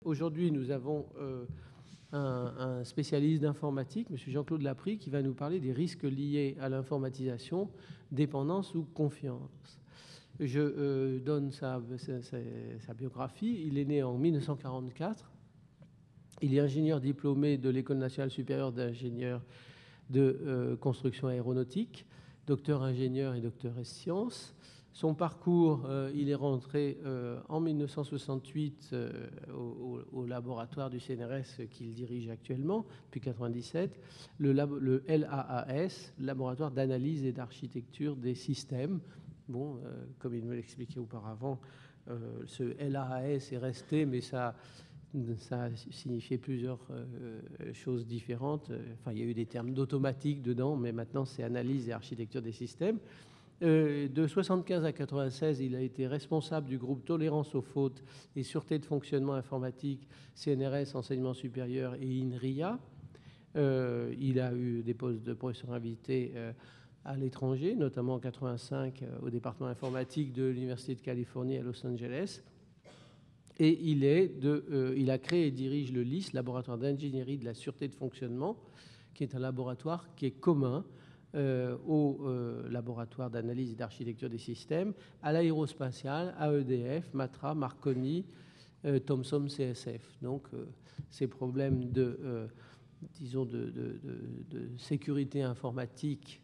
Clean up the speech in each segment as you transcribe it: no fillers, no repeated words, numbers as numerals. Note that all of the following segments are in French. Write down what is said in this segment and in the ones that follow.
Aujourd'hui, nous avons un spécialiste d'informatique, M. Jean-Claude Laprie, qui va nous parler des risques liés à l'informatisation, dépendance ou confiance. Je donne sa biographie. Il est né en 1944. Il est ingénieur diplômé de l'École nationale supérieure d'ingénieurs de construction aéronautique, docteur ingénieur et docteur en sciences. Son parcours, il est rentré en 1968 au laboratoire du CNRS qu'il dirige actuellement, depuis 1997, le LAAS, Laboratoire d'analyse et d'architecture des systèmes. Bon, comme il me l'expliquait auparavant, ce LAAS est resté, mais ça a signifié plusieurs choses différentes. Enfin, il y a eu des termes d'automatique dedans, mais maintenant c'est analyse et architecture des systèmes. De 1975 à 1996, il a été responsable du groupe Tolérance aux fautes et sûreté de fonctionnement informatique, CNRS, enseignement supérieur et INRIA. Il a eu des postes de professeur invité à l'étranger, notamment en 1985 au département informatique de l'Université de Californie à Los Angeles. Et il a créé et dirige le LIS, Laboratoire d'ingénierie de la sûreté de fonctionnement, qui est un laboratoire qui est commun au laboratoire d'analyse et d'architecture des systèmes, à l'aérospatiale, à EDF, Matra, Marconi, Thomson, CSF. Donc, ces problèmes de sécurité informatique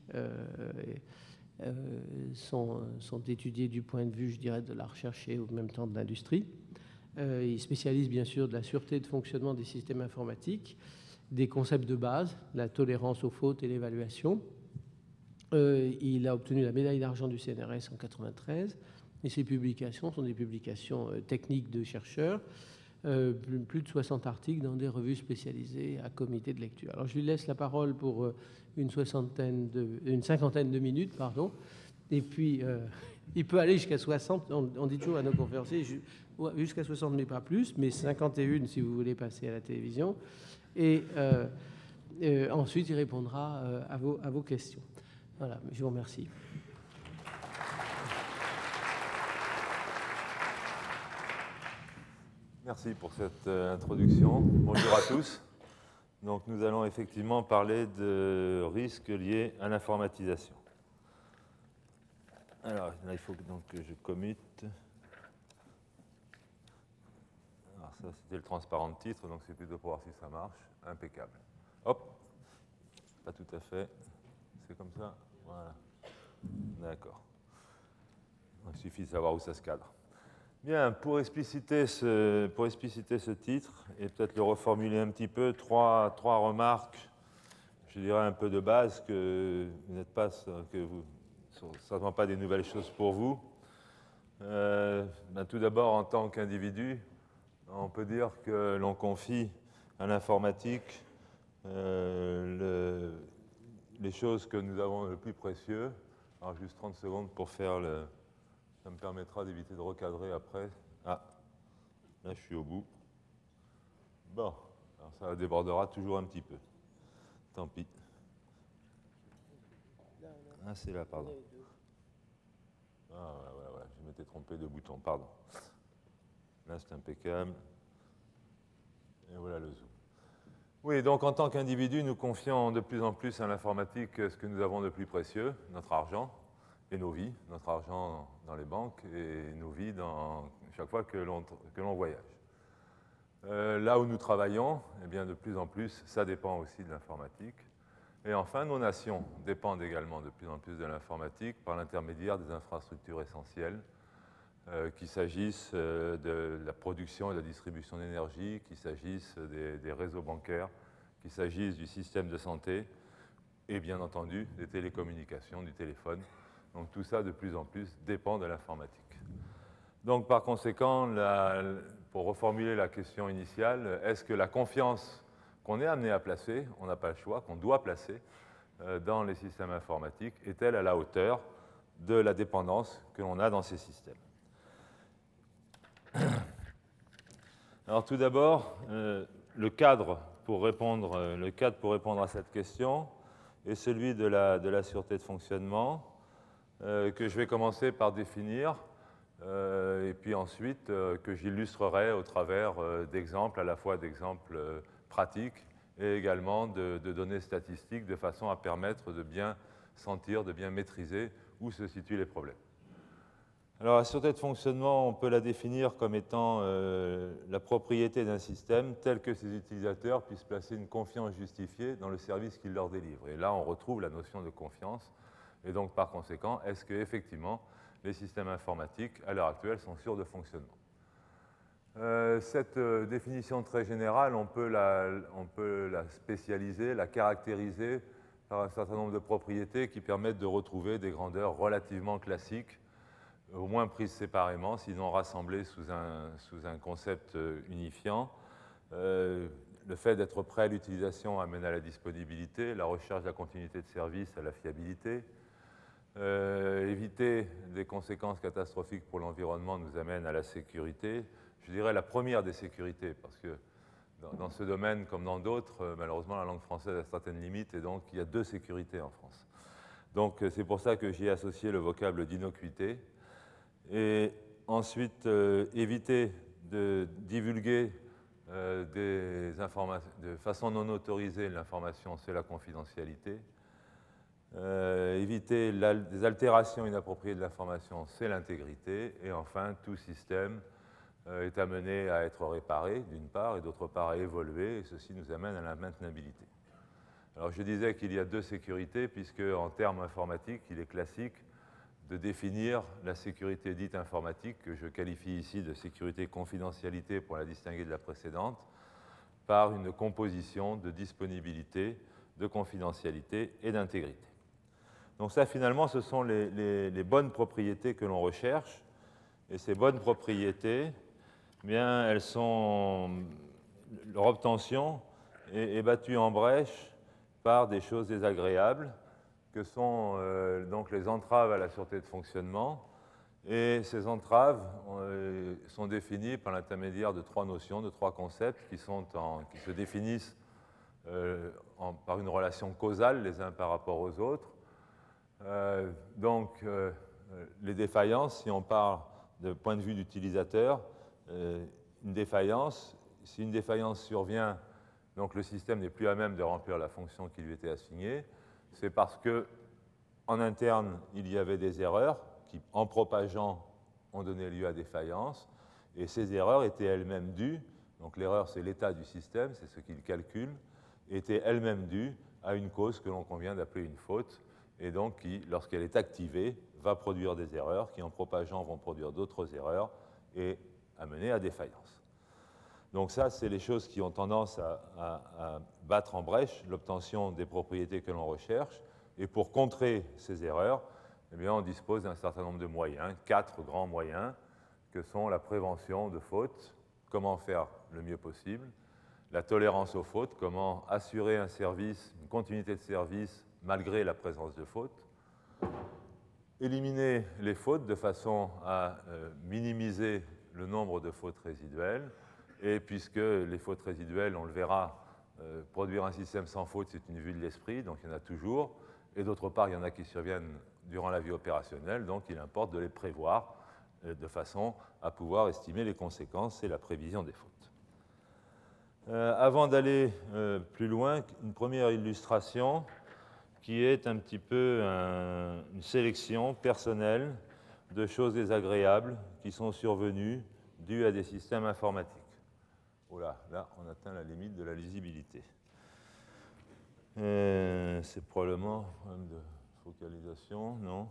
sont étudiés du point de vue, je dirais, de la recherche et en même temps de l'industrie. Il spécialise bien sûr de la sûreté de fonctionnement des systèmes informatiques, des concepts de base, la tolérance aux fautes et l'évaluation. Il a obtenu la médaille d'argent du CNRS en 1993 et ses publications sont des publications techniques de chercheurs, plus de 60 articles dans des revues spécialisées à comité de lecture. Alors je lui laisse la parole pour une cinquantaine de minutes, pardon. Et puis il peut aller jusqu'à 60, on dit toujours à nos conférenciers, jusqu'à 60 mais pas plus, mais 51 si vous voulez passer à la télévision. Et ensuite il répondra à vos questions. Voilà, je vous remercie. Merci pour cette introduction. Bonjour à tous. Donc, nous allons effectivement parler de risques liés à l'informatisation. Alors, là, il faut donc que je commute. Alors, ça, c'était le transparent de titre, donc c'est plutôt pour voir si ça marche. Impeccable. Hop, pas tout à fait. C'est comme ça. Voilà. D'accord. Il suffit de savoir où ça se cadre. Bien, pour expliciter ce titre, et peut-être le reformuler un petit peu, trois remarques, je dirais un peu de base, que vous n'êtes pas, que vous certainement pas des nouvelles choses pour vous. Tout d'abord, en tant qu'individu, on peut dire que l'on confie à l'informatique les choses que nous avons le plus précieux. Alors, juste 30 secondes pour faire le... Ça me permettra d'éviter de recadrer après. Ah, là, je suis au bout. Bon, alors ça débordera toujours un petit peu. Tant pis. Ah, c'est là, pardon. Ah, ouais, je m'étais trompé de bouton, pardon. Là, c'est impeccable. Et voilà le zoom. Oui, donc en tant qu'individu, nous confions de plus en plus à l'informatique ce que nous avons de plus précieux, notre argent et nos vies, notre argent dans les banques et nos vies chaque fois que l'on voyage. Là où nous travaillons, eh bien, de plus en plus, ça dépend aussi de l'informatique. Et enfin, nos nations dépendent également de plus en plus de l'informatique par l'intermédiaire des infrastructures essentielles, qu'il s'agisse de la production et de la distribution d'énergie, qu'il s'agisse des réseaux bancaires, qu'il s'agisse du système de santé et bien entendu des télécommunications, du téléphone. Donc tout ça, de plus en plus, dépend de l'informatique. Donc par conséquent, pour reformuler la question initiale, est-ce que la confiance qu'on est amené à placer, on n'a pas le choix, qu'on doit placer dans les systèmes informatiques, est-elle à la hauteur de la dépendance que l'on a dans ces systèmes? Alors tout d'abord, le cadre pour répondre à cette question est celui de la sûreté de fonctionnement, que je vais commencer par définir et puis ensuite que j'illustrerai au travers d'exemples, à la fois d'exemples pratiques et également de données statistiques, de façon à permettre de bien sentir, de bien maîtriser où se situent les problèmes. Alors, la sûreté de fonctionnement, on peut la définir comme étant la propriété d'un système tel que ses utilisateurs puissent placer une confiance justifiée dans le service qu'il leur délivre. Et là, on retrouve la notion de confiance. Et donc, par conséquent, est-ce qu'effectivement, les systèmes informatiques, à l'heure actuelle, sont sûrs de fonctionnement? Cette définition très générale, on peut la spécialiser, la caractériser par un certain nombre de propriétés qui permettent de retrouver des grandeurs relativement classiques, au moins prises séparément, sinon rassemblées sous un concept unifiant. Le fait d'être prêt à l'utilisation amène à la disponibilité, la recherche de la continuité de service à la fiabilité. Éviter des conséquences catastrophiques pour l'environnement nous amène à la sécurité. Je dirais la première des sécurités, parce que dans ce domaine, comme dans d'autres, malheureusement, la langue française a certaines limites, et donc il y a deux sécurités en France. Donc c'est pour ça que j'y ai associé le vocable d'innocuité. Et ensuite, éviter de divulguer des informations de façon non autorisée l'information, c'est la confidentialité. Éviter des altérations inappropriées de l'information, c'est l'intégrité. Et enfin, tout système est amené à être réparé, d'une part, et d'autre part à évoluer, et ceci nous amène à la maintenabilité. Alors je disais qu'il y a deux sécurités, puisque en termes informatiques, il est classique de définir la sécurité dite informatique, que je qualifie ici de sécurité confidentialité pour la distinguer de la précédente, par une composition de disponibilité, de confidentialité et d'intégrité. Donc ça, finalement, ce sont les bonnes propriétés que l'on recherche. Et ces bonnes propriétés, eh bien, leur obtention est battue en brèche par des choses désagréables, que sont donc les entraves à la sûreté de fonctionnement. Et ces entraves sont définies par l'intermédiaire de trois notions, de trois concepts qui se définissent par une relation causale les uns par rapport aux autres. Les défaillances, si on parle de point de vue d'utilisateur, si une défaillance survient, donc le système n'est plus à même de remplir la fonction qui lui était assignée, c'est parce qu'en interne, il y avait des erreurs qui, en propageant, ont donné lieu à défaillance, et ces erreurs étaient elles-mêmes dues, donc l'erreur c'est l'état du système, c'est ce qu'il calcule, étaient elles-mêmes dues à une cause que l'on convient d'appeler une faute, et donc qui, lorsqu'elle est activée, va produire des erreurs, qui en propageant vont produire d'autres erreurs, et amener à défaillance. Donc ça, c'est les choses qui ont tendance à battre en brèche l'obtention des propriétés que l'on recherche. Et pour contrer ces erreurs, eh bien, on dispose d'un certain nombre de moyens, 4 grands moyens, que sont la prévention de fautes, comment faire le mieux possible, la tolérance aux fautes, comment assurer un service, une continuité de service malgré la présence de fautes, éliminer les fautes de façon à minimiser le nombre de fautes résiduelles. Et puisque les fautes résiduelles, on le verra, produire un système sans faute, c'est une vue de l'esprit, donc il y en a toujours. Et d'autre part, il y en a qui surviennent durant la vie opérationnelle, donc il importe de les prévoir de façon à pouvoir estimer les conséquences et la prévision des fautes. Avant d'aller plus loin, une première illustration qui est un petit peu une sélection personnelle de choses désagréables qui sont survenues dues à des systèmes informatiques. Voilà, là, on atteint la limite de la lisibilité. C'est probablement un problème de focalisation, non?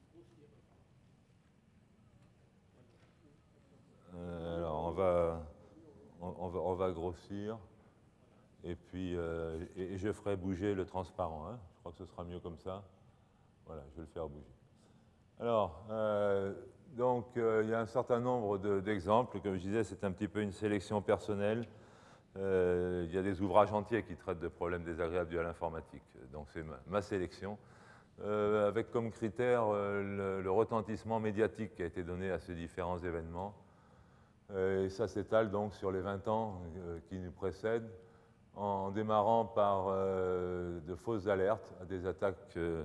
Alors, on va grossir, et puis et je ferai bouger le transparent. Hein. Je crois que ce sera mieux comme ça. Voilà, je vais le faire bouger. Alors, il y a un certain nombre d'exemples. Comme je disais, c'est un petit peu une sélection personnelle. Il y a des ouvrages entiers qui traitent de problèmes désagréables dus à l'informatique. Donc, c'est ma sélection, avec comme critère le retentissement médiatique qui a été donné à ces différents événements. Et ça s'étale donc sur les 20 ans qui nous précèdent, en démarrant par de fausses alertes à des attaques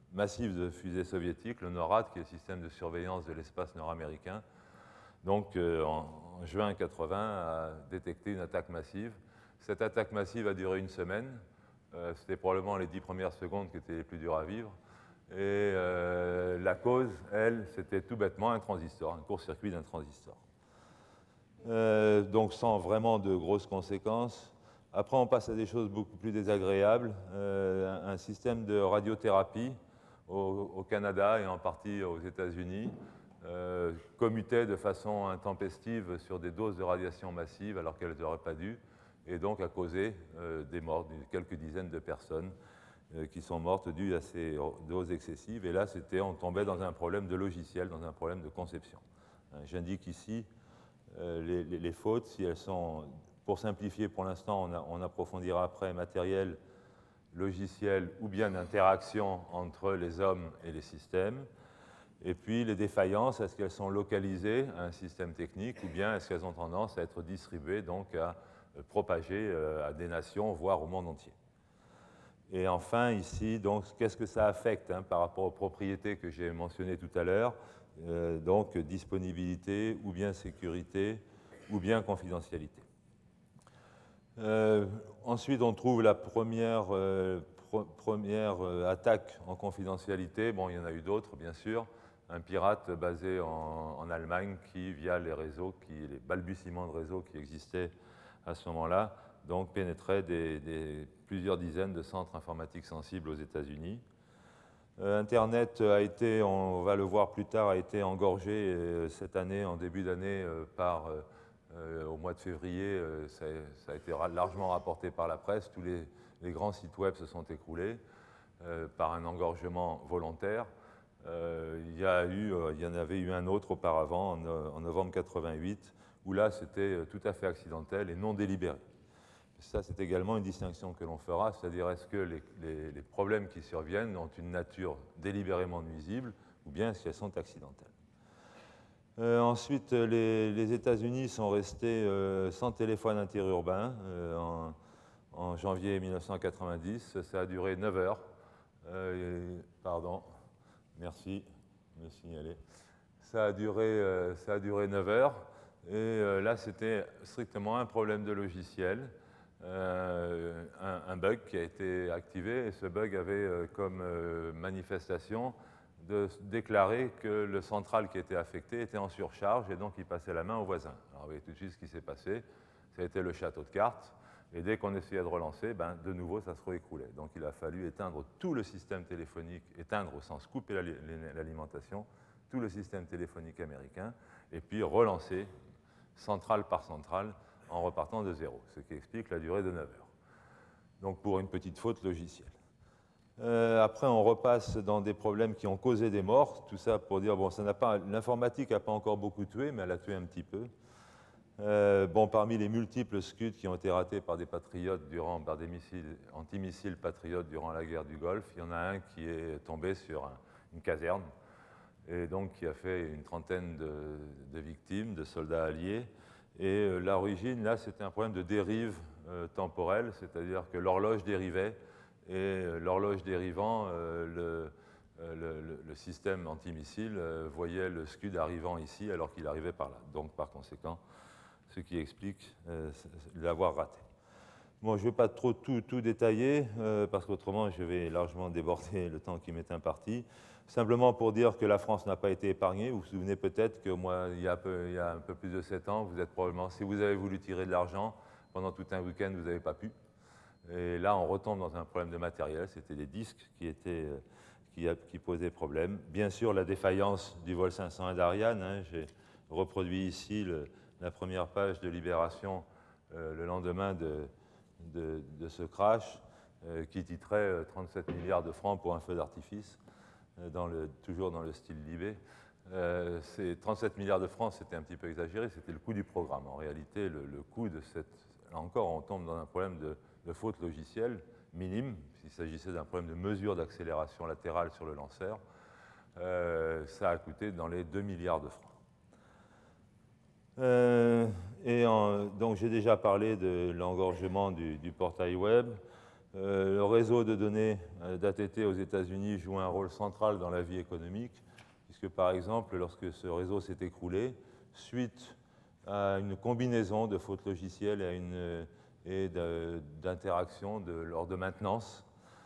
massif de fusées soviétiques, le NORAD, qui est le système de surveillance de l'espace nord-américain. Donc, en juin 80, a détecté une attaque massive. Cette attaque massive a duré une semaine. C'était probablement les 10 premières secondes qui étaient les plus dures à vivre. Et la cause, elle, c'était tout bêtement un transistor, un court-circuit d'un transistor. Donc, sans vraiment de grosses conséquences. Après, on passe à des choses beaucoup plus désagréables. Un système de radiothérapie au Canada et en partie aux États-Unis commutait de façon intempestive sur des doses de radiation massive alors qu'elles n'auraient pas dû, et donc a causé des morts, quelques dizaines de personnes qui sont mortes dues à ces doses excessives. Et là, on tombait dans un problème de logiciel, dans un problème de conception. J'indique ici les fautes, si elles sont, pour simplifier pour l'instant, on approfondira après, matériel, logiciel ou bien d'interaction entre les hommes et les systèmes. Et puis les défaillances, est-ce qu'elles sont localisées à un système technique ou bien est-ce qu'elles ont tendance à être distribuées, donc à propager à des nations, voire au monde entier. Et enfin, ici, donc, qu'est-ce que ça affecte par rapport aux propriétés que j'ai mentionnées tout à l'heure, donc disponibilité, ou bien sécurité, ou bien confidentialité. Ensuite, on trouve la première attaque en confidentialité. Bon, il y en a eu d'autres, bien sûr. Un pirate basé en Allemagne qui, via les réseaux, les balbutiements de réseaux qui existaient à ce moment-là, donc pénétrait plusieurs dizaines de centres informatiques sensibles aux États-Unis. Internet a été, on va le voir plus tard, a été engorgé cette année, en début d'année, au mois de février, ça a été largement rapporté par la presse. Tous les grands sites web se sont écroulés par un engorgement volontaire. Il y en avait eu un autre auparavant, en novembre 88, où là, c'était tout à fait accidentel et non délibéré. Ça, c'est également une distinction que l'on fera, c'est-à-dire est-ce que les problèmes qui surviennent ont une nature délibérément nuisible ou bien est-ce qu'elles sont accidentelles. Ensuite, les États-Unis sont restés sans téléphone interurbain en janvier 1990. Ça a duré 9 heures. Pardon, merci de me signaler. Ça a duré 9 heures. Et là, c'était strictement un problème de logiciel. Un bug qui a été activé, et ce bug avait comme manifestation de déclarer que le central qui était affecté était en surcharge et donc il passait la main au voisin. Alors vous voyez tout de suite ce qui s'est passé, ça a été le château de cartes, et dès qu'on essayait de relancer, de nouveau ça se réécroulait. Donc il a fallu éteindre tout le système téléphonique, éteindre au sens couper l'alimentation, tout le système téléphonique américain, et puis relancer centrale par centrale en repartant de zéro, ce qui explique la durée de 9 heures. Donc pour une petite faute logicielle. Après, on repasse dans des problèmes qui ont causé des morts. Tout ça pour dire, bon, l'informatique n'a pas encore beaucoup tué, mais elle a tué un petit peu. Parmi les multiples scuds qui ont été ratés par des patriotes par des antimissiles patriotes durant la guerre du Golfe, il y en a un qui est tombé sur une caserne et donc qui a fait une trentaine de victimes, de soldats alliés. Et l'origine, là, c'était un problème de dérive temporelle, c'est-à-dire que l'horloge dérivait, et l'horloge dérivant, le système antimissile voyait le scud arrivant ici alors qu'il arrivait par là. Donc, par conséquent, ce qui explique l'avoir raté. Bon, je ne vais pas trop tout détailler, parce qu'autrement, je vais largement déborder le temps qui m'est imparti. Simplement pour dire que la France n'a pas été épargnée. Vous vous souvenez peut-être que moi, il y a un peu plus de 7 ans, vous êtes probablement, si vous avez voulu tirer de l'argent, pendant tout un week-end, vous n'avez pas pu. Et là, on retombe dans un problème de matériel. C'était des disques qui posaient problème. Bien sûr, la défaillance du vol 501 d'Ariane. J'ai reproduit ici la première page de Libération le lendemain de ce crash, qui titrait 37 milliards de francs pour un feu d'artifice. Toujours dans le style Libé. Ces 37 milliards de francs, c'était un petit peu exagéré, c'était le coût du programme. En réalité, le coût de là encore, on tombe dans un problème de faute logicielle minime, s'il s'agissait d'un problème de mesure d'accélération latérale sur le lanceur. Ça a coûté dans les 2 milliards de francs. Donc j'ai déjà parlé de l'engorgement du portail web. Le réseau de données d'ATT aux États-Unis joue un rôle central dans la vie économique, puisque par exemple, lorsque ce réseau s'est écroulé, suite à une combinaison de fautes logicielles et d'interactions lors de maintenance,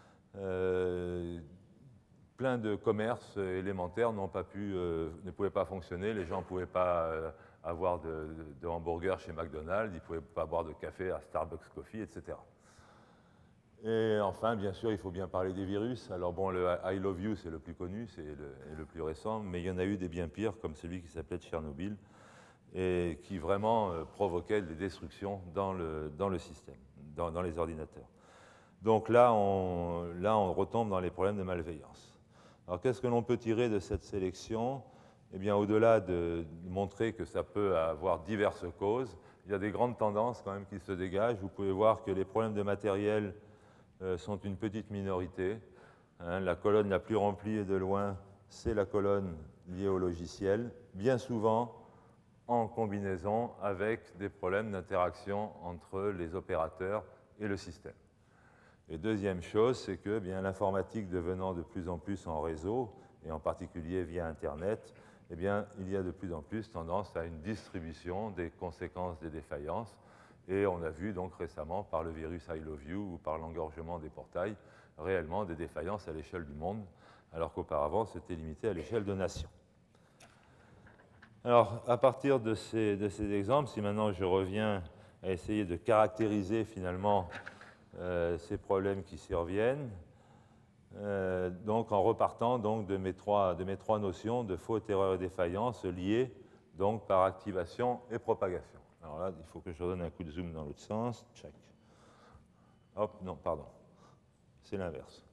plein de commerces élémentaires ne pouvaient pas fonctionner, les gens ne pouvaient pas avoir de hamburgers chez McDonald's, ils ne pouvaient pas boire de café à Starbucks Coffee, etc. Et enfin, bien sûr, il faut bien parler des virus. Alors bon, le I Love You, c'est le plus connu, c'est le plus récent, mais il y en a eu des bien pires, comme celui qui s'appelait Tchernobyl, et qui vraiment provoquait des destructions dans le système, dans les ordinateurs. Donc là, on retombe dans les problèmes de malveillance. Alors qu'est-ce que l'on peut tirer de cette sélection? Eh bien, au-delà de montrer que ça peut avoir diverses causes, il y a des grandes tendances quand même qui se dégagent. Vous pouvez voir que les problèmes de matériel sont une petite minorité. La colonne la plus remplie et de loin, c'est la colonne liée au logiciel, bien souvent en combinaison avec des problèmes d'interaction entre les opérateurs et le système. Et deuxième chose, c'est que l'informatique devenant de plus en plus en réseau, et en particulier via Internet, il y a de plus en plus tendance à une distribution des conséquences des défaillances. Et on a vu donc récemment par le virus I Love You ou par l'engorgement des portails, réellement des défaillances à l'échelle du monde, alors qu'auparavant c'était limité à l'échelle de nations. Alors, à partir de ces exemples, si maintenant je reviens à essayer de caractériser finalement ces problèmes qui surviennent, donc en repartant donc, de mes trois notions de faute, erreur et défaillance liées donc, par activation et propagation. Alors là, il faut que je redonne un coup de zoom dans l'autre sens. Check. Hop, non, pardon. C'est l'inverse.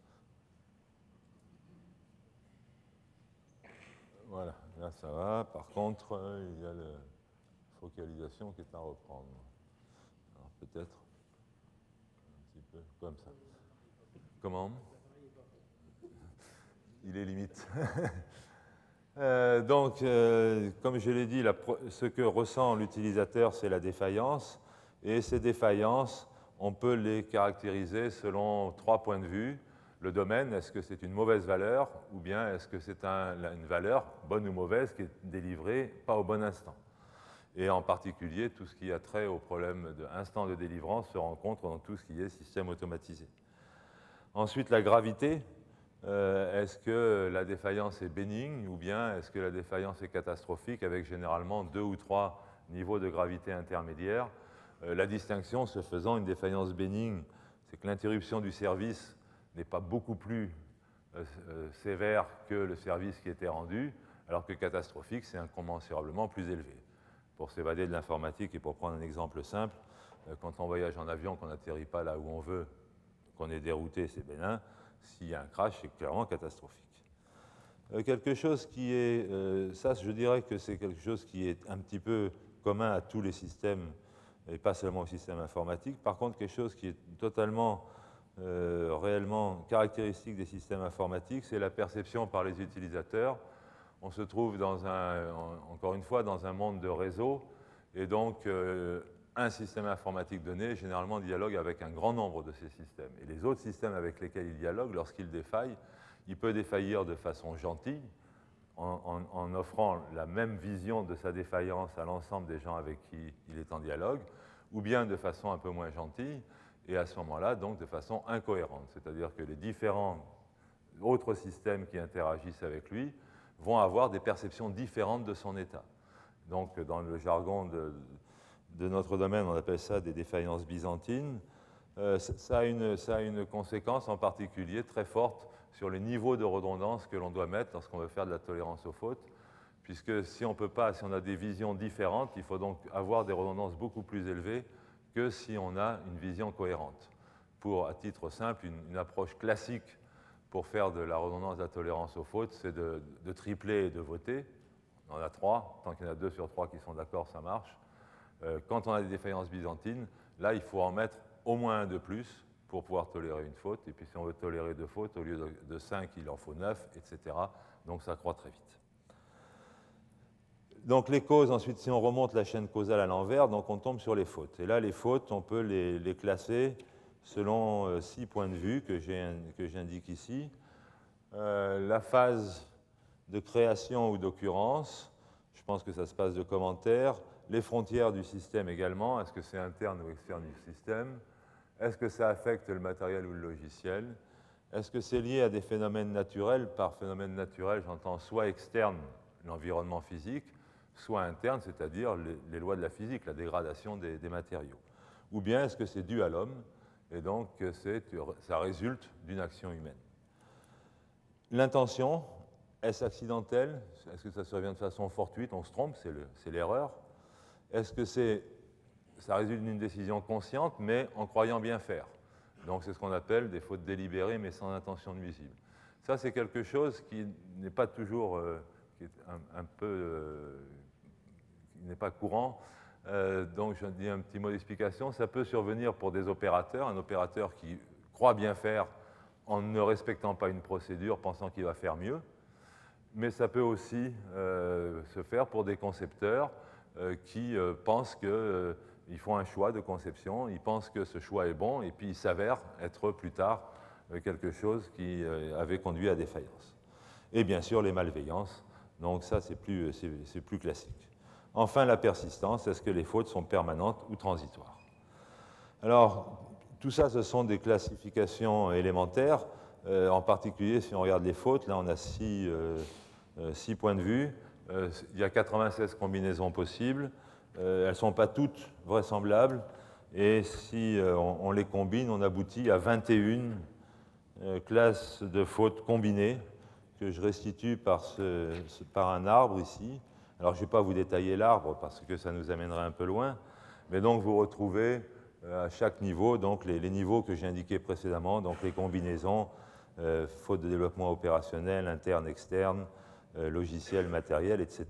Voilà, là ça va. Par contre, il y a la focalisation qui est à reprendre. Alors peut-être un petit peu comme ça. Comment? Il est limite. Donc, comme je l'ai dit, ce que ressent l'utilisateur, c'est la défaillance. Et ces défaillances, on peut les caractériser selon 3 points de vue. Le domaine, est-ce que c'est une mauvaise valeur ou bien est-ce que c'est une valeur, bonne ou mauvaise, qui est délivrée pas au bon instant? Et en particulier, tout ce qui a trait au problème d'instant de délivrance se rencontre dans tout ce qui est système automatisé. Ensuite, la gravité. Est-ce que la défaillance est bénigne ou bien est-ce que la défaillance est catastrophique avec généralement 2 ou 3 niveaux de gravité intermédiaires? La distinction se faisant, une défaillance bénigne, c'est que l'interruption du service n'est pas beaucoup plus sévère que le service qui était rendu, alors que catastrophique, c'est incommensurablement plus élevé. Pour s'évader de l'informatique et pour prendre un exemple simple, quand on voyage en avion, qu'on n'atterrit pas là où on veut, qu'on est dérouté, c'est bénin. S'il y a un crash, c'est clairement catastrophique. Quelque chose qui est, ça je dirais que c'est quelque chose qui est un petit peu commun à tous les systèmes, et pas seulement au système informatique. Par contre, quelque chose qui est totalement, réellement caractéristique des systèmes informatiques, c'est la perception par les utilisateurs. On se trouve encore une fois dans un monde de réseau, et donc un système informatique donné, généralement, dialogue avec un grand nombre de ces systèmes. Et les autres systèmes avec lesquels il dialogue, lorsqu'il défaille, il peut défaillir de façon gentille, en offrant la même vision de sa défaillance à l'ensemble des gens avec qui il est en dialogue, ou bien de façon un peu moins gentille, et à ce moment-là, donc, de façon incohérente. C'est-à-dire que les différents autres systèmes qui interagissent avec lui vont avoir des perceptions différentes de son état. Donc, dans le jargon de notre domaine, on appelle ça des défaillances byzantines. Ça a une conséquence en particulier très forte sur les niveaux de redondance que l'on doit mettre lorsqu'on veut faire de la tolérance aux fautes, puisque si on a des visions différentes, il faut donc avoir des redondances beaucoup plus élevées que si on a une vision cohérente. Pour, à titre simple, une approche classique pour faire de la redondance de la tolérance aux fautes, c'est de tripler et de voter. On en a 3, tant qu'il y en a 2 sur 3 qui sont d'accord, ça marche. Quand on a des défaillances byzantines, là, il faut en mettre au moins 1 de plus pour pouvoir tolérer une faute. Et puis, si on veut tolérer 2 fautes, au lieu de 5, il en faut 9, etc. Donc, ça croît très vite. Donc, les causes, ensuite, si on remonte la chaîne causale à l'envers, donc on tombe sur les fautes. Et là, les fautes, on peut les classer selon 6 points de vue que j'indique ici. La phase de création ou d'occurrence, je pense que ça se passe de commentaires. Les frontières du système également, est-ce que c'est interne ou externe du système? Est-ce que ça affecte le matériel ou le logiciel? Est-ce que c'est lié à des phénomènes naturels? Par phénomène naturel, j'entends soit externe, l'environnement physique, soit interne, c'est-à-dire les lois de la physique, la dégradation des matériaux. Ou bien est-ce que c'est dû à l'homme, et donc ça résulte d'une action humaine? L'intention, est-ce accidentelle? Est-ce que ça survient de façon fortuite? On se trompe, c'est l'erreur. Est-ce que ça résulte d'une décision consciente, mais en croyant bien faire? Donc c'est ce qu'on appelle des fautes délibérées, mais sans intention nuisible. Ça, c'est quelque chose qui n'est pas toujours, qui est qui n'est pas courant. Donc je dis un petit mot d'explication. Ça peut survenir pour des opérateurs, un opérateur qui croit bien faire en ne respectant pas une procédure, pensant qu'il va faire mieux. Mais ça peut aussi se faire pour des concepteurs qui pensent qu'ils font un choix de conception, ils pensent que ce choix est bon, et puis il s'avère être plus tard quelque chose qui avait conduit à défaillance. Et bien sûr, les malveillances. Donc ça, c'est plus classique. Enfin, la persistance. Est-ce que les fautes sont permanentes ou transitoires? Alors, tout ça, ce sont des classifications élémentaires. En particulier, si on regarde les fautes, là, on a 6 points de vue. Il y a 96 combinaisons possibles. Elles ne sont pas toutes vraisemblables. Et si on les combine, on aboutit à 21 classes de fautes combinées que je restitue par un arbre ici. Alors, je ne vais pas vous détailler l'arbre parce que ça nous amènerait un peu loin. Mais donc, vous retrouvez à chaque niveau donc les niveaux que j'ai indiqués précédemment, donc les combinaisons, fautes de développement opérationnel, interne, externe, logiciel, matériel, etc.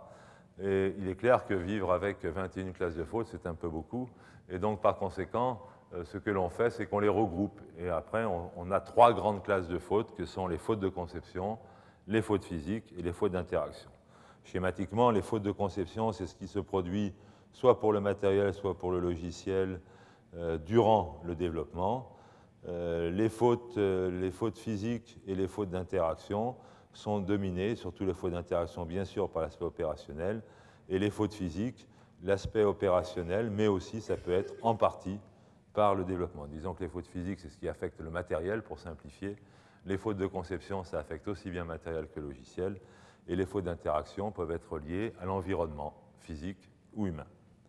Et il est clair que vivre avec 21 classes de fautes, c'est un peu beaucoup. Et donc, par conséquent, ce que l'on fait, c'est qu'on les regroupe. Et après, on a 3 grandes classes de fautes, que sont les fautes de conception, les fautes physiques et les fautes d'interaction. Schématiquement, les fautes de conception, c'est ce qui se produit soit pour le matériel, soit pour le logiciel, durant le développement. Les fautes physiques et les fautes d'interaction sont dominées, surtout les fautes d'interaction, bien sûr, par l'aspect opérationnel, et les fautes physiques, l'aspect opérationnel, mais aussi, ça peut être en partie par le développement. Disons que les fautes physiques, c'est ce qui affecte le matériel, pour simplifier. Les fautes de conception, ça affecte aussi bien matériel que logiciel. Et les fautes d'interaction peuvent être liées à l'environnement physique ou humain.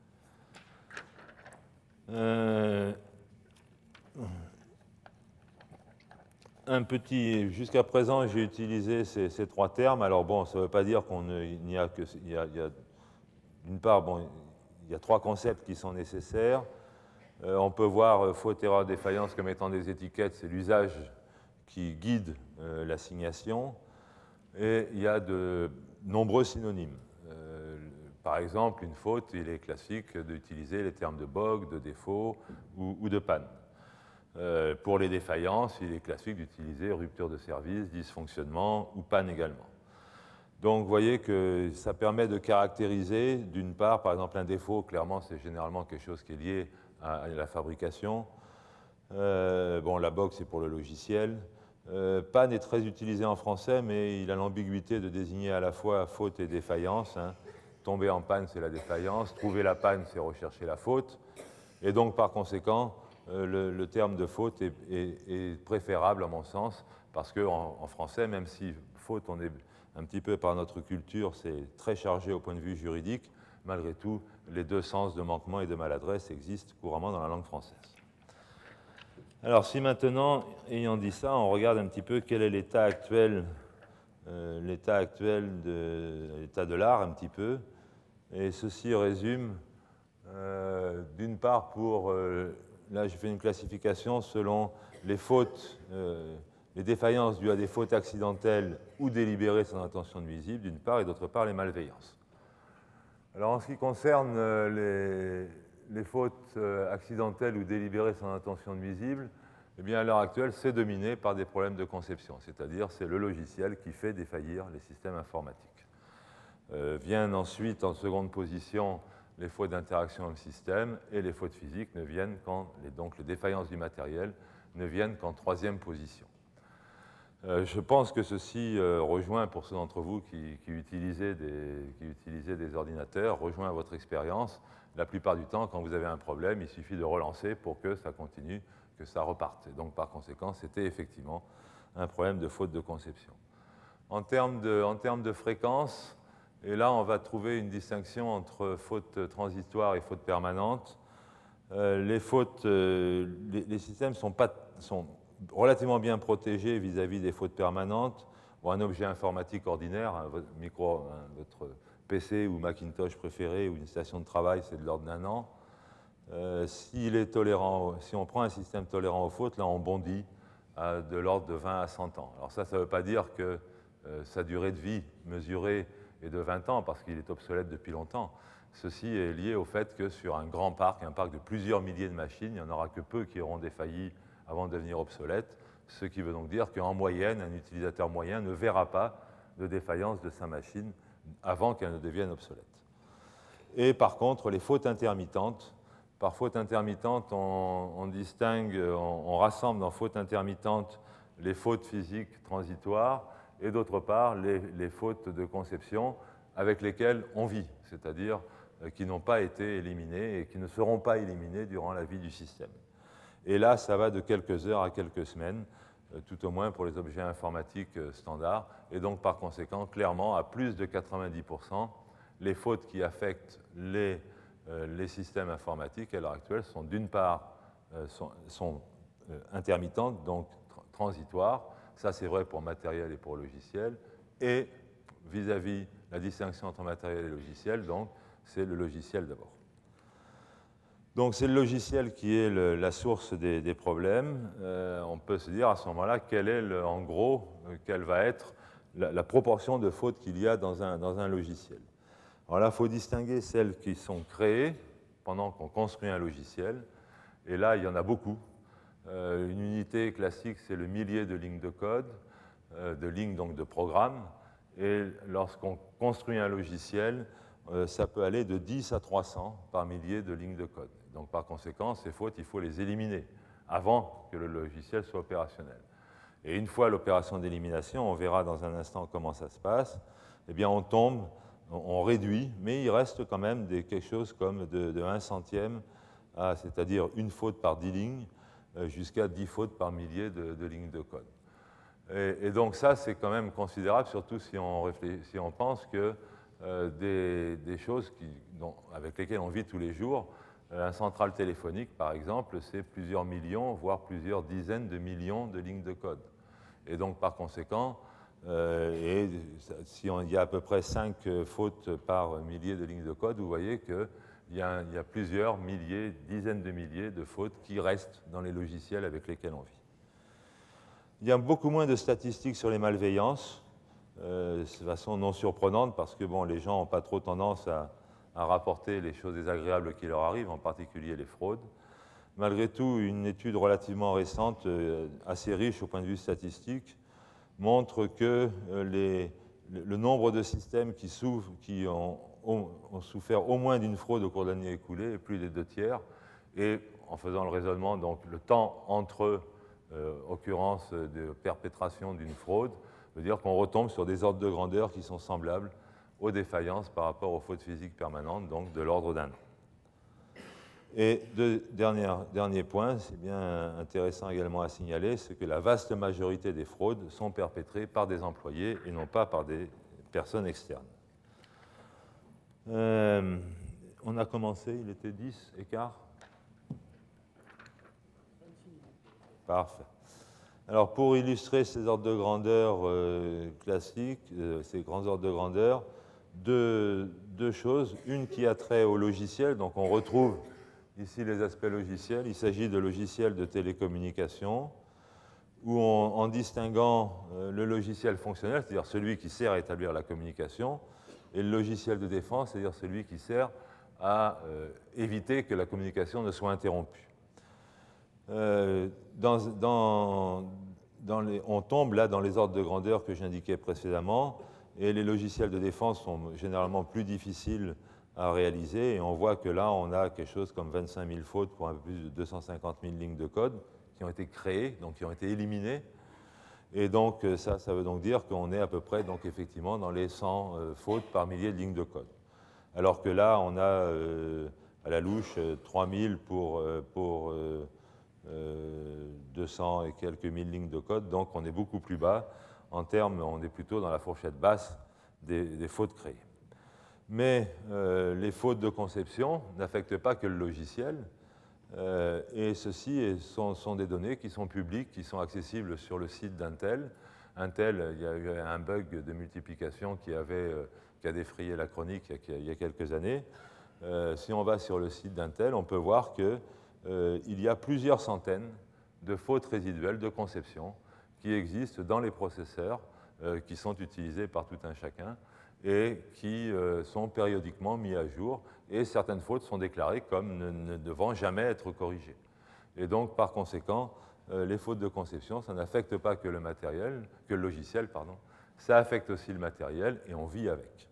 Jusqu'à présent, j'ai utilisé ces 3 termes. Alors bon, ça ne veut pas dire qu'il n'y a que... D'une part, bon, il y a 3 concepts qui sont nécessaires. On peut voir faute, erreur, défaillance comme étant des étiquettes. C'est l'usage qui guide l'assignation. Et il y a de nombreux synonymes. Par exemple, une faute, il est classique d'utiliser les termes de bug, de défaut ou de panne. Pour les défaillances, il est classique d'utiliser rupture de service, dysfonctionnement ou panne également. Donc, vous voyez que ça permet de caractériser, d'une part, par exemple, un défaut, clairement, c'est généralement quelque chose qui est lié à la fabrication. Bon, la bug, c'est pour le logiciel. Panne est très utilisé en français, mais il a l'ambiguïté de désigner à la fois faute et défaillance. Tomber en panne, c'est la défaillance. Trouver la panne, c'est rechercher la faute. Et donc, par conséquent, le terme de faute est préférable, à mon sens, parce qu'en français, même si faute, on est un petit peu par notre culture, c'est très chargé au point de vue juridique, malgré tout, les 2 sens de manquement et de maladresse existent couramment dans la langue française. Alors, si maintenant, ayant dit ça, on regarde un petit peu quel est l'état actuel de l'art, un petit peu, et ceci résume, d'une part, là, j'ai fait une classification selon les fautes, les défaillances dues à des fautes accidentelles ou délibérées sans intention nuisible, d'une part, et d'autre part, les malveillances. Alors, en ce qui concerne les fautes accidentelles ou délibérées sans intention nuisible, eh bien, à l'heure actuelle, c'est dominé par des problèmes de conception, c'est-à-dire c'est le logiciel qui fait défaillir les systèmes informatiques. Viennent ensuite, en seconde position, les fautes d'interaction dans le système, et les fautes physiques ne viennent donc les défaillances du matériel ne viennent qu'en troisième position. Je pense que ceci rejoint, pour ceux d'entre vous qui utilisaient des ordinateurs, rejoint votre expérience. La plupart du temps, quand vous avez un problème, il suffit de relancer pour que ça continue, que ça reparte. Et donc, par conséquent, c'était effectivement un problème de faute de conception. En termes de fréquence, et là, on va trouver une distinction entre faute transitoire et faute permanente. Les systèmes sont relativement bien protégés vis-à-vis des fautes permanentes. Bon, un objet informatique ordinaire, votre PC ou Macintosh préféré ou une station de travail, c'est de l'ordre d'1 an. Si on prend un système tolérant aux fautes, là, on bondit de l'ordre de 20 à 100 ans. Alors ça ne veut pas dire que sa durée de vie mesurée est de 20 ans, parce qu'il est obsolète depuis longtemps. Ceci est lié au fait que sur un grand parc, un parc de plusieurs milliers de machines, il n'y en aura que peu qui auront défailli avant de devenir obsolètes, ce qui veut donc dire qu'en moyenne, un utilisateur moyen ne verra pas de défaillance de sa machine avant qu'elle ne devienne obsolète. Et par contre, les fautes intermittentes, par faute intermittente, on distingue, on rassemble dans faute intermittente les fautes physiques transitoires et d'autre part les fautes de conception avec lesquelles on vit, c'est-à-dire qui n'ont pas été éliminées et qui ne seront pas éliminées durant la vie du système. Et là, ça va de quelques heures à quelques semaines, tout au moins pour les objets informatiques standards. Et donc, par conséquent, clairement, à plus de 90%, les fautes qui affectent les systèmes informatiques à l'heure actuelle sont d'une part intermittentes, donc transitoires. Ça, c'est vrai pour matériel et pour logiciel. Et vis-à-vis la distinction entre matériel et logiciel, donc, c'est le logiciel d'abord. Donc c'est le logiciel qui est la source des problèmes. On peut se dire à ce moment-là en gros, quelle va être la proportion de fautes qu'il y a dans un logiciel. Alors là, il faut distinguer celles qui sont créées pendant qu'on construit un logiciel. Et là, il y en a beaucoup. Une unité classique, c'est le millier de lignes de code, de lignes donc de programme. Et lorsqu'on construit un logiciel, ça peut aller de 10 à 300 par millier de lignes de code. Donc, par conséquent, ces fautes, il faut les éliminer avant que le logiciel soit opérationnel. Et une fois l'opération d'élimination, on verra dans un instant comment ça se passe, eh bien, on réduit, mais il reste quand même quelque chose comme de 1 centième, c'est-à-dire une faute par 10 lignes, jusqu'à 10 fautes par millier de lignes de code. Et donc ça, c'est quand même considérable, surtout si on pense que des choses avec lesquelles on vit tous les jours, un central téléphonique, par exemple, c'est plusieurs millions, voire plusieurs dizaines de millions de lignes de code. Et donc, par conséquent, si il y a à peu près 5 fautes par millier de lignes de code, vous voyez qu'il y a plusieurs milliers, dizaines de milliers de fautes qui restent dans les logiciels avec lesquels on vit. Il y a beaucoup moins de statistiques sur les malveillances, de façon non surprenante, parce que les gens n'ont pas trop tendance à rapporter les choses désagréables qui leur arrivent, en particulier les fraudes. Malgré tout, une étude relativement récente, assez riche au point de vue statistique, montre que le nombre de systèmes qui ont souffert au moins d'une fraude au cours de l'année écoulée est plus des 2/3. Et en faisant le raisonnement, donc le temps entre occurrence de perpétration d'une fraude, veut dire qu'on retombe sur des ordres de grandeur qui sont semblables aux défaillances par rapport aux fautes physiques permanentes, donc de l'ordre d'1 an. Et dernier point, c'est bien intéressant également à signaler, c'est que la vaste majorité des fraudes sont perpétrées par des employés et non pas par des personnes externes. On a commencé, il était 10 écart. Parfait. Alors, pour illustrer ces ordres de grandeur classiques, ces grands ordres de grandeur, deux choses. Une qui a trait au logiciel, donc on retrouve ici les aspects logiciels. Il s'agit de logiciels de télécommunication, où en distinguant le logiciel fonctionnel, c'est-à-dire celui qui sert à établir la communication, et le logiciel de défense, c'est-à-dire celui qui sert à éviter que la communication ne soit interrompue. On tombe là dans les ordres de grandeur que j'indiquais précédemment, et les logiciels de défense sont généralement plus difficiles à réaliser. Et on voit que là, on a quelque chose comme 25 000 fautes pour un peu plus de 250 000 lignes de code qui ont été créées, donc qui ont été éliminées. Et donc, ça veut donc dire qu'on est à peu près, donc, effectivement, dans les 100 fautes par millier de lignes de code. Alors que là, on a à la louche 3000 pour 200 et quelques mille lignes de code, donc on est beaucoup plus bas. En termes, on est plutôt dans la fourchette basse des fautes créées. Mais les fautes de conception n'affectent pas que le logiciel, et ceci sont des données qui sont publiques, qui sont accessibles sur le site d'Intel. Intel, il y a eu un bug de multiplication qui a défrayé la chronique il y a quelques années. Si on va sur le site d'Intel, on peut voir qu'il y a plusieurs centaines de fautes résiduelles de conception qui existent dans les processeurs qui sont utilisés par tout un chacun et qui sont périodiquement mis à jour, et certaines fautes sont déclarées comme ne devant jamais être corrigées. Et donc, par conséquent, les fautes de conception, ça n'affecte pas que le logiciel, ça affecte aussi le matériel, et on vit avec.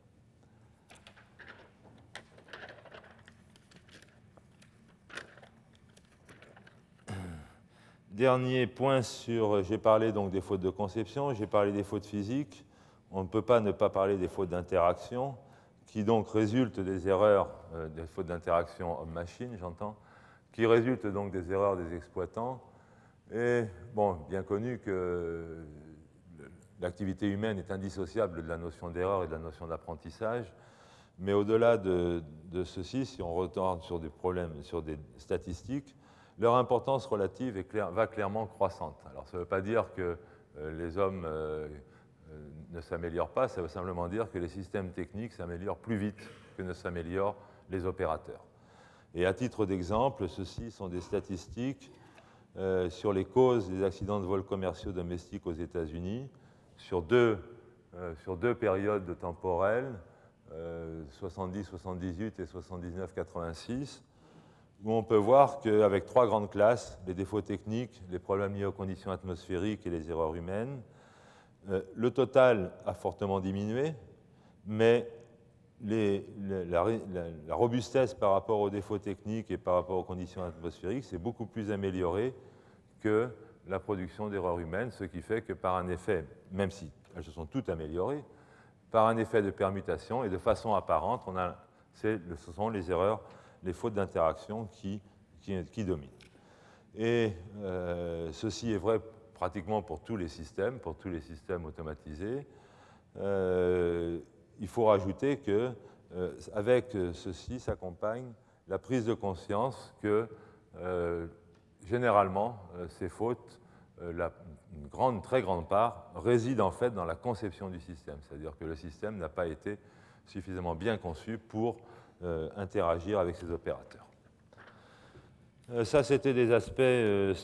Dernier point j'ai parlé donc des fautes de conception, j'ai parlé des fautes physiques. On ne peut pas ne pas parler des fautes d'interaction, qui donc résultent des erreurs, des fautes d'interaction homme-machine, j'entends, qui résultent donc des erreurs des exploitants. Et bon, bien connu que l'activité humaine est indissociable de la notion d'erreur et de la notion d'apprentissage. Mais au-delà de ceci, si on retourne sur des problèmes, sur des statistiques, leur importance relative va clairement croissante. Alors ça ne veut pas dire que les hommes ne s'améliorent pas, ça veut simplement dire que les systèmes techniques s'améliorent plus vite que ne s'améliorent les opérateurs. Et à titre d'exemple, ceci sont des statistiques sur les causes des accidents de vol commerciaux domestiques aux États-Unis sur deux périodes temporelles, 70-78 et 79-86, où on peut voir qu'avec 3 grandes classes, les défauts techniques, les problèmes liés aux conditions atmosphériques et les erreurs humaines, le total a fortement diminué, mais la robustesse par rapport aux défauts techniques et par rapport aux conditions atmosphériques s'est beaucoup plus améliorée que la production d'erreurs humaines, ce qui fait que par un effet, même si elles se sont toutes améliorées, par un effet de permutation et de façon apparente, ce sont les erreurs, les fautes d'interaction qui dominent. Et ceci est vrai pratiquement pour tous les systèmes automatisés. Il faut rajouter qu'avec ceci s'accompagne la prise de conscience que généralement ces fautes, une très grande part, résident en fait dans la conception du système, c'est-à-dire que le système n'a pas été suffisamment bien conçu pour interagir avec ses opérateurs. Ça, c'était des aspects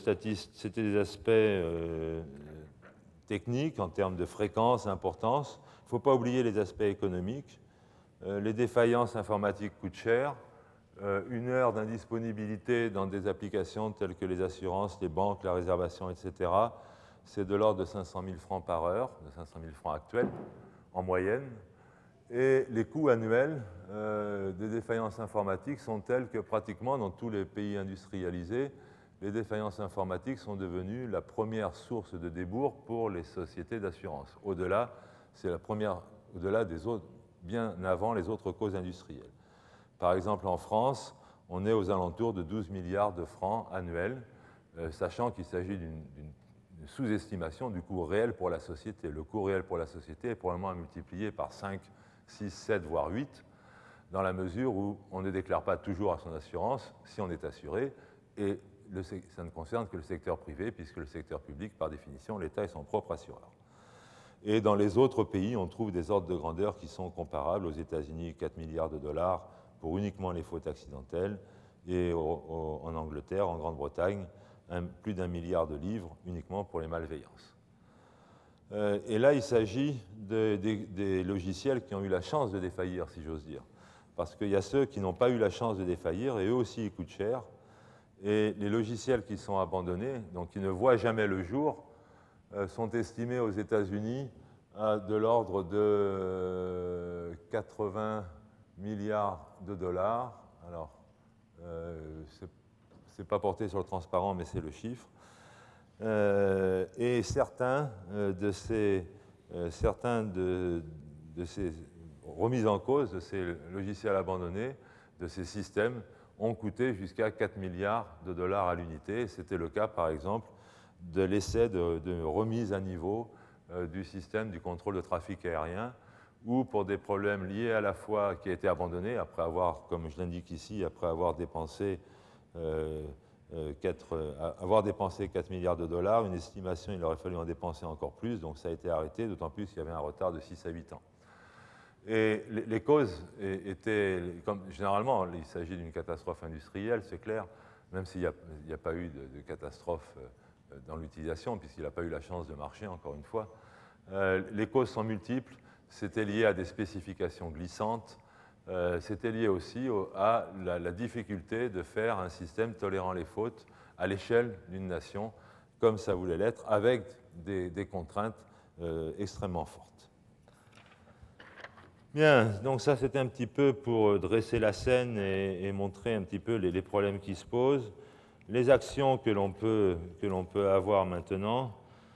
techniques en termes de fréquence, d'importance. Il ne faut pas oublier les aspects économiques. Les défaillances informatiques coûtent cher. 1 heure d'indisponibilité dans des applications telles que les assurances, les banques, la réservation, etc., c'est de l'ordre de 500 000 francs par heure, de 500 000 francs actuels en moyenne. Et les coûts annuels des défaillances informatiques sont tels que pratiquement dans tous les pays industrialisés, les défaillances informatiques sont devenues la première source de débours pour les sociétés d'assurance. Au-delà, c'est au-delà des autres, bien avant les autres causes industrielles. Par exemple, en France, on est aux alentours de 12 milliards de francs annuels, sachant qu'il s'agit d'une sous-estimation du coût réel pour la société. Le coût réel pour la société est probablement à multiplier par 5, 6, 7, voire 8, dans la mesure où on ne déclare pas toujours à son assurance si on est assuré, et ça ne concerne que le secteur privé, puisque le secteur public, par définition, l'État est son propre assureur. Et dans les autres pays, on trouve des ordres de grandeur qui sont comparables. Aux États-Unis, 4 milliards de dollars pour uniquement les fautes accidentelles, et en Angleterre, en Grande-Bretagne, plus d'1 milliard de livres uniquement pour les malveillances. Et là, il s'agit des logiciels qui ont eu la chance de défaillir, si j'ose dire. Parce qu'il y a ceux qui n'ont pas eu la chance de défaillir, et eux aussi, ils coûtent cher. Et les logiciels qui sont abandonnés, donc qui ne voient jamais le jour, sont estimés aux États-Unis à de l'ordre de 80 milliards de dollars. Alors, c'est pas porté sur le transparent, mais c'est le chiffre. Et certains de ces remises en cause, de ces logiciels abandonnés, de ces systèmes, ont coûté jusqu'à 4 milliards de dollars à l'unité. C'était le cas, par exemple, de l'essai de remise à niveau du système du contrôle de trafic aérien, où pour des problèmes liés à la fois, qui a été abandonné, après avoir, comme je l'indique ici, après avoir dépensé 4 milliards de dollars, une estimation, il aurait fallu en dépenser encore plus, donc ça a été arrêté, d'autant plus qu'il y avait un retard de 6 à 8 ans. Et les causes étaient, comme généralement, il s'agit d'une catastrophe industrielle, c'est clair, même s'il n'y a pas eu de catastrophe dans l'utilisation, puisqu'il n'a pas eu la chance de marcher, encore une fois. Les causes sont multiples, c'était lié à des spécifications glissantes, c'était lié aussi à la difficulté de faire un système tolérant les fautes à l'échelle d'une nation, comme ça voulait l'être, avec des contraintes extrêmement fortes. Bien, donc ça c'était un petit peu pour dresser la scène et montrer un petit peu les problèmes qui se posent. Les actions que l'on peut avoir maintenant.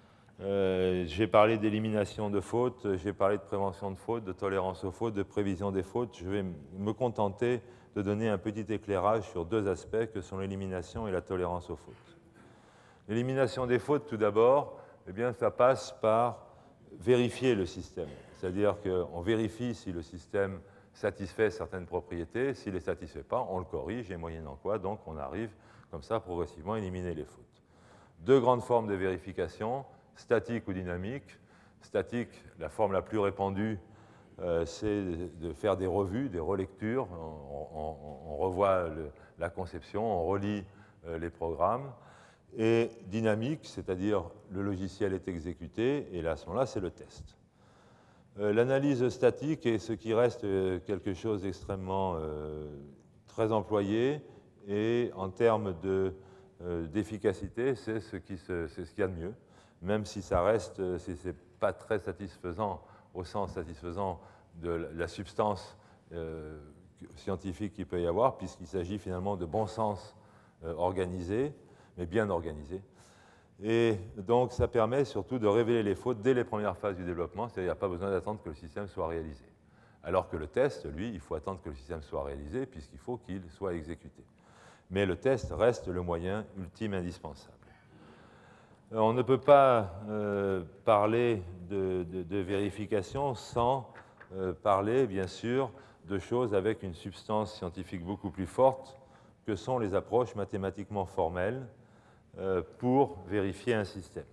J'ai parlé d'élimination de fautes, j'ai parlé de prévention de fautes, de tolérance aux fautes, de prévision des fautes. Je vais me contenter de donner un petit éclairage sur deux aspects que sont l'élimination et la tolérance aux fautes. L'élimination des fautes, tout d'abord, eh bien, ça passe par vérifier le système. C'est-à-dire qu'on vérifie si le système satisfait certaines propriétés. S'il ne les satisfait pas, on le corrige, et moyennant quoi, donc on arrive comme ça progressivement à éliminer les fautes. Deux grandes formes de vérification, statique ou dynamique. Statique, la forme la plus répandue, c'est de faire des revues, des relectures. On revoit la conception, on relit les programmes. Et dynamique, c'est-à-dire le logiciel est exécuté, et là, à ce moment-là, c'est le test. L'analyse statique est ce qui reste quelque chose d'extrêmement très employé, et en termes d'efficacité, c'est ce qu'il y a de mieux, même si ça reste, si ce n'est pas très satisfaisant, au sens satisfaisant de la substance scientifique qu'il peut y avoir, puisqu'il s'agit finalement de bon sens organisé, mais bien organisé. Et donc, ça permet surtout de révéler les fautes dès les premières phases du développement, c'est-à-dire qu'il n'y a pas besoin d'attendre que le système soit réalisé. Alors que le test, lui, il faut attendre que le système soit réalisé, puisqu'il faut qu'il soit exécuté. Mais le test reste le moyen ultime indispensable. On ne peut pas parler de vérification sans parler, bien sûr, de choses avec une substance scientifique beaucoup plus forte, que sont les approches mathématiquement formelles pour vérifier un système.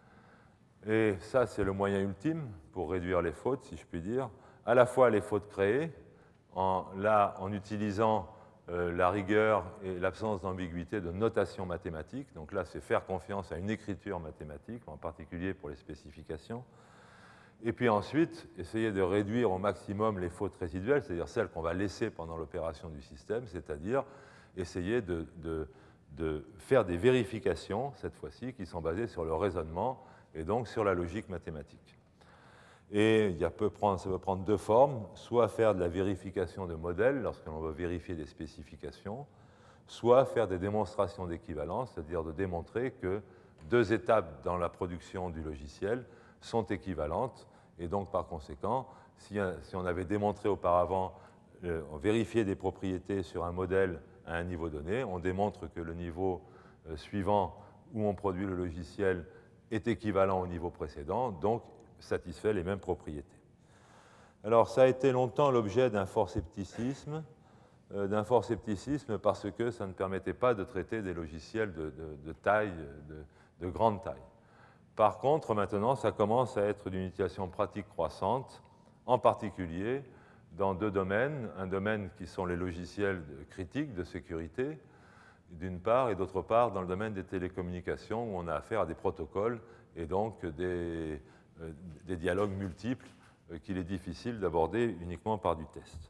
Et ça, c'est le moyen ultime pour réduire les fautes, si je puis dire, à la fois les fautes créées, en utilisant la rigueur et l'absence d'ambiguïté de notation mathématique. Donc là, c'est faire confiance à une écriture mathématique, en particulier pour les spécifications. Et puis ensuite, essayer de réduire au maximum les fautes résiduelles, c'est-à-dire celles qu'on va laisser pendant l'opération du système, c'est-à-dire essayer de faire des vérifications, cette fois-ci, qui sont basées sur le raisonnement et donc sur la logique mathématique. Et ça peut prendre deux formes, soit faire de la vérification de modèles lorsque l'on veut vérifier des spécifications, soit faire des démonstrations d'équivalence, c'est-à-dire de démontrer que deux étapes dans la production du logiciel sont équivalentes, et donc par conséquent, si on avait démontré auparavant, on vérifiait des propriétés sur un modèle à un niveau donné, on démontre que le niveau suivant où on produit le logiciel est équivalent au niveau précédent, donc satisfait les mêmes propriétés. Alors ça a été longtemps l'objet d'un fort scepticisme parce que ça ne permettait pas de traiter des logiciels de taille, de grande taille. Par contre, maintenant, ça commence à être d'une utilisation pratique croissante, en particulier dans deux domaines. Un domaine qui sont les logiciels critiques de sécurité, d'une part, et d'autre part, dans le domaine des télécommunications, où on a affaire à des protocoles et donc des dialogues multiples qu'il est difficile d'aborder uniquement par du test.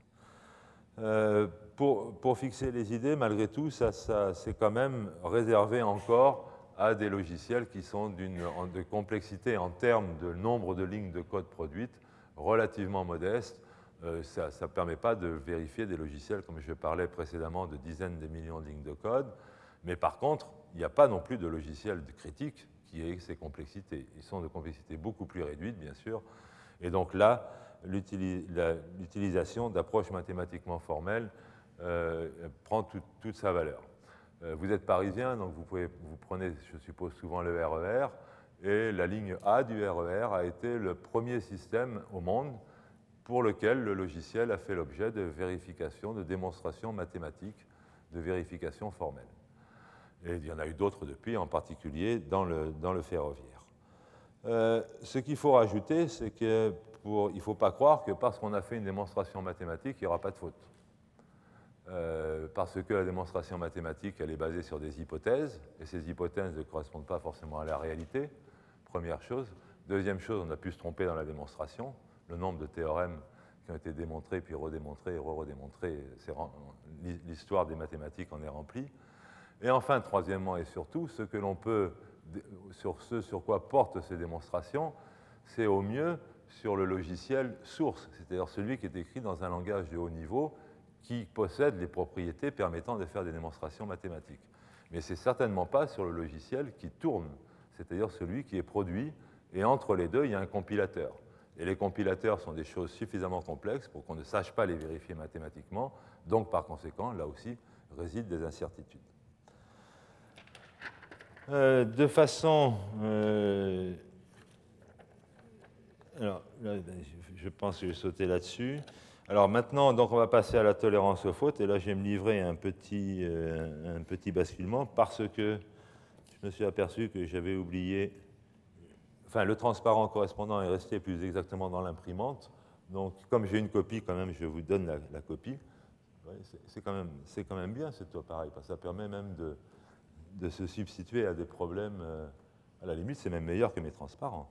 Pour fixer les idées, malgré tout, ça c'est quand même réservé encore à des logiciels qui sont de complexité en termes de nombre de lignes de code produites relativement modeste. ça ne permet pas de vérifier des logiciels, comme je parlais précédemment, de dizaines de millions de lignes de code. Mais par contre, il n'y a pas non plus de logiciel critique qui ait ces complexités. Ils sont de complexité beaucoup plus réduite, bien sûr. Et donc là, l'utilisation d'approches mathématiquement formelles prend toute sa valeur. Vous êtes parisien, donc vous prenez, je suppose, souvent le RER, et la ligne A du RER a été le premier système au monde pour lequel le logiciel a fait l'objet de vérification, de démonstration mathématique, de vérification formelle. Et il y en a eu d'autres depuis, en particulier dans le ferroviaire. Ce qu'il faut rajouter, c'est qu'il ne faut pas croire que parce qu'on a fait une démonstration mathématique, il n'y aura pas de faute. Parce que la démonstration mathématique, elle est basée sur des hypothèses, et ces hypothèses ne correspondent pas forcément à la réalité, première chose. Deuxième chose, on a pu se tromper dans la démonstration. Le nombre de théorèmes qui ont été démontrés, puis redémontrés et redémontrés, l'histoire des mathématiques en est remplie. Et enfin, troisièmement et surtout, ce sur quoi portent ces démonstrations, c'est au mieux sur le logiciel source, c'est-à-dire celui qui est écrit dans un langage de haut niveau qui possède les propriétés permettant de faire des démonstrations mathématiques. Mais ce n'est certainement pas sur le logiciel qui tourne, c'est-à-dire celui qui est produit, et entre les deux, il y a un compilateur. Et les compilateurs sont des choses suffisamment complexes pour qu'on ne sache pas les vérifier mathématiquement, donc par conséquent, là aussi, résident des incertitudes. De façon... alors, là, je pense que je vais sauter là-dessus. Alors maintenant, donc, on va passer à la tolérance aux fautes, et là, je vais me livrer un petit basculement, parce que je me suis aperçu que j'avais oublié... Enfin, le transparent correspondant est resté plus exactement dans l'imprimante, donc comme j'ai une copie, quand même, je vous donne la copie. Ouais, c'est quand même bien, cet appareil, parce que ça permet même de se substituer à des problèmes... à la limite, c'est même meilleur que mes transparents.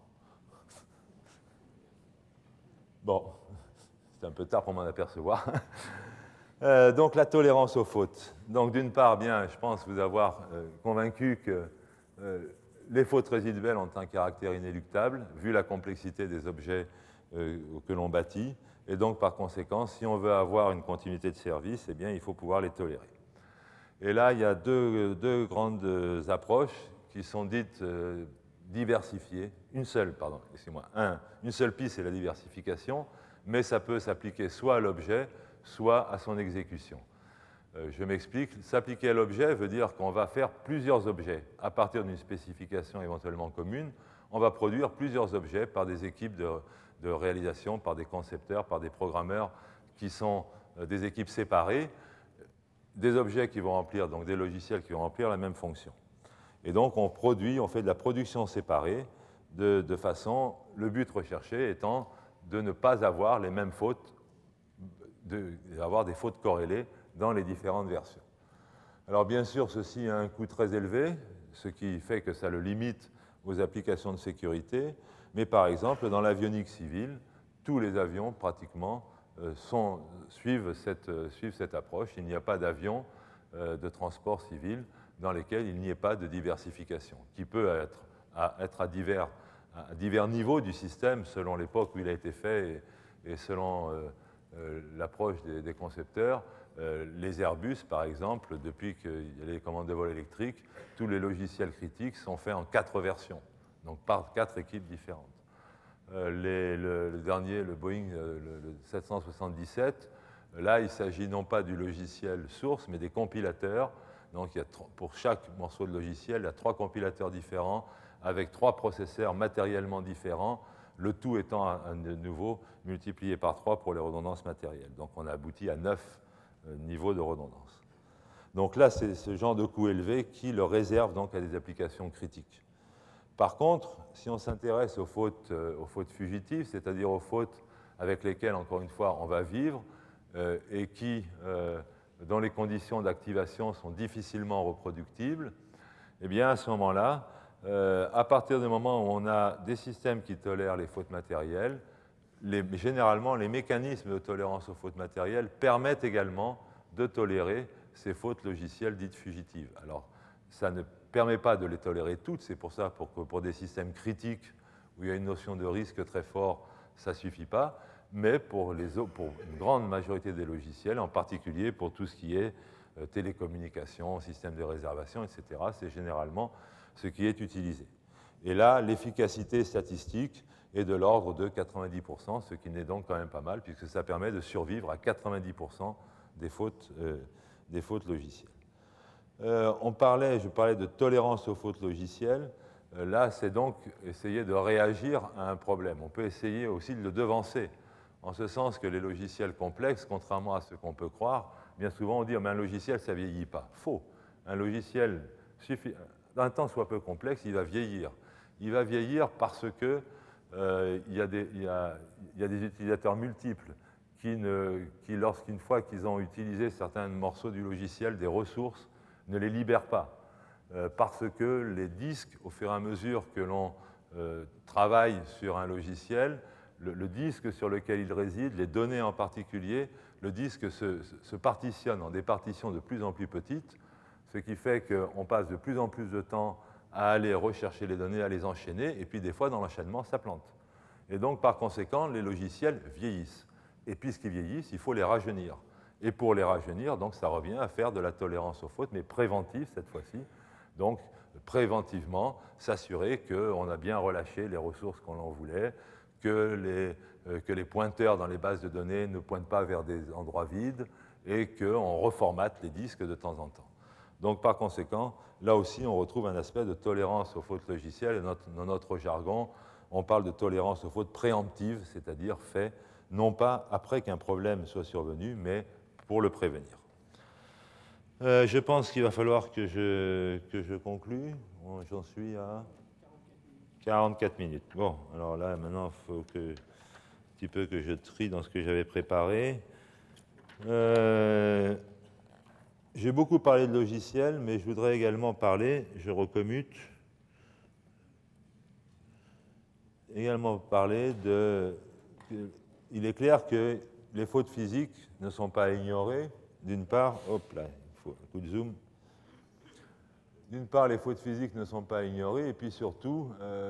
Bon... C'est un peu tard pour m'en apercevoir. Donc, la tolérance aux fautes. Donc, d'une part, bien, je pense vous avoir convaincu que les fautes résiduelles ont un caractère inéluctable, vu la complexité des objets que l'on bâtit. Et donc, par conséquent, si on veut avoir une continuité de service, eh bien, il faut pouvoir les tolérer. Et là, il y a deux grandes approches qui sont dites diversifiées. Une seule piste, c'est la diversification, mais ça peut s'appliquer soit à l'objet, soit à son exécution. Je m'explique. S'appliquer à l'objet veut dire qu'on va faire plusieurs objets. À partir d'une spécification éventuellement commune, on va produire plusieurs objets par des équipes de réalisation, par des concepteurs, par des programmeurs qui sont des équipes séparées, des objets qui vont remplir, donc des logiciels qui vont remplir la même fonction. Et donc on fait de la production séparée de façon, le but recherché étant de ne pas avoir les mêmes fautes, d'avoir des fautes corrélées dans les différentes versions. Alors bien sûr, ceci a un coût très élevé, ce qui fait que ça le limite aux applications de sécurité, mais par exemple, dans l'avionique civile, tous les avions pratiquement suivent cette approche. Il n'y a pas d'avion de transport civil dans lesquels il n'y ait pas de diversification, qui peut être à divers niveaux du système, selon l'époque où il a été fait et selon l'approche des concepteurs. Les Airbus, par exemple, depuis qu'il y a les commandes de vol électriques, tous les logiciels critiques sont faits en 4 versions, donc par 4 équipes différentes. Le dernier, le Boeing le 777, là, il s'agit non pas du logiciel source, mais des compilateurs. Donc, pour chaque morceau de logiciel, il y a 3 compilateurs différents, avec 3 processeurs matériellement différents, le tout étant de nouveau multiplié par 3 pour les redondances matérielles. Donc on a abouti à 9 niveaux de redondance. Donc là, c'est ce genre de coût élevé qui le réserve donc à des applications critiques. Par contre, si on s'intéresse aux fautes fugitives, c'est-à-dire aux fautes avec lesquelles, encore une fois, on va vivre et dont les conditions d'activation sont difficilement reproductibles, eh bien à ce moment-là, à partir du moment où on a des systèmes qui tolèrent les fautes matérielles, généralement, les mécanismes de tolérance aux fautes matérielles permettent également de tolérer ces fautes logicielles dites fugitives. Alors, ça ne permet pas de les tolérer toutes, c'est pour ça que pour des systèmes critiques où il y a une notion de risque très fort, ça ne suffit pas, mais pour une grande majorité des logiciels, en particulier pour tout ce qui est télécommunications, système de réservation, etc., c'est généralement ce qui est utilisé. Et là, l'efficacité statistique est de l'ordre de 90%, ce qui n'est donc quand même pas mal, puisque ça permet de survivre à 90% des fautes logicielles. Je parlais de tolérance aux fautes logicielles. Là, c'est donc essayer de réagir à un problème. On peut essayer aussi de le devancer, en ce sens que les logiciels complexes, contrairement à ce qu'on peut croire, bien souvent on dit mais un logiciel, ça ne vieillit pas. Faux. Un logiciel, d'un temps soit peu complexe, il va vieillir. Il va vieillir parce que il y a des utilisateurs multiples qui lorsqu'une fois qu'ils ont utilisé certains morceaux du logiciel, des ressources, ne les libèrent pas. Parce que les disques, au fur et à mesure que l'on travaille sur un logiciel, le disque sur lequel il réside, les données en particulier, le disque se partitionne en des partitions de plus en plus petites, ce qui fait qu'on passe de plus en plus de temps à aller rechercher les données, à les enchaîner, et puis des fois, dans l'enchaînement, ça plante. Et donc, par conséquent, les logiciels vieillissent. Et puisqu'ils vieillissent, il faut les rajeunir. Et pour les rajeunir, donc, ça revient à faire de la tolérance aux fautes, mais préventive cette fois-ci. Donc, préventivement, s'assurer qu'on a bien relâché les ressources qu'on en voulait, que les pointeurs dans les bases de données ne pointent pas vers des endroits vides et qu'on reformate les disques de temps en temps. Donc, par conséquent, là aussi, on retrouve un aspect de tolérance aux fautes logicielles. Dans notre jargon, on parle de tolérance aux fautes préemptives, c'est-à-dire fait non pas après qu'un problème soit survenu, mais pour le prévenir. Je pense qu'il va falloir que je conclue. Bon, j'en suis à 44 minutes. Bon, alors là, maintenant, il faut un petit peu que je trie dans ce que j'avais préparé. J'ai beaucoup parlé de logiciels, mais je voudrais également parler, je recommute, également parler il est clair que les fautes physiques ne sont pas ignorées. D'une part, hop là, il faut un coup de zoom. D'une part, les fautes physiques ne sont pas ignorées, et puis surtout,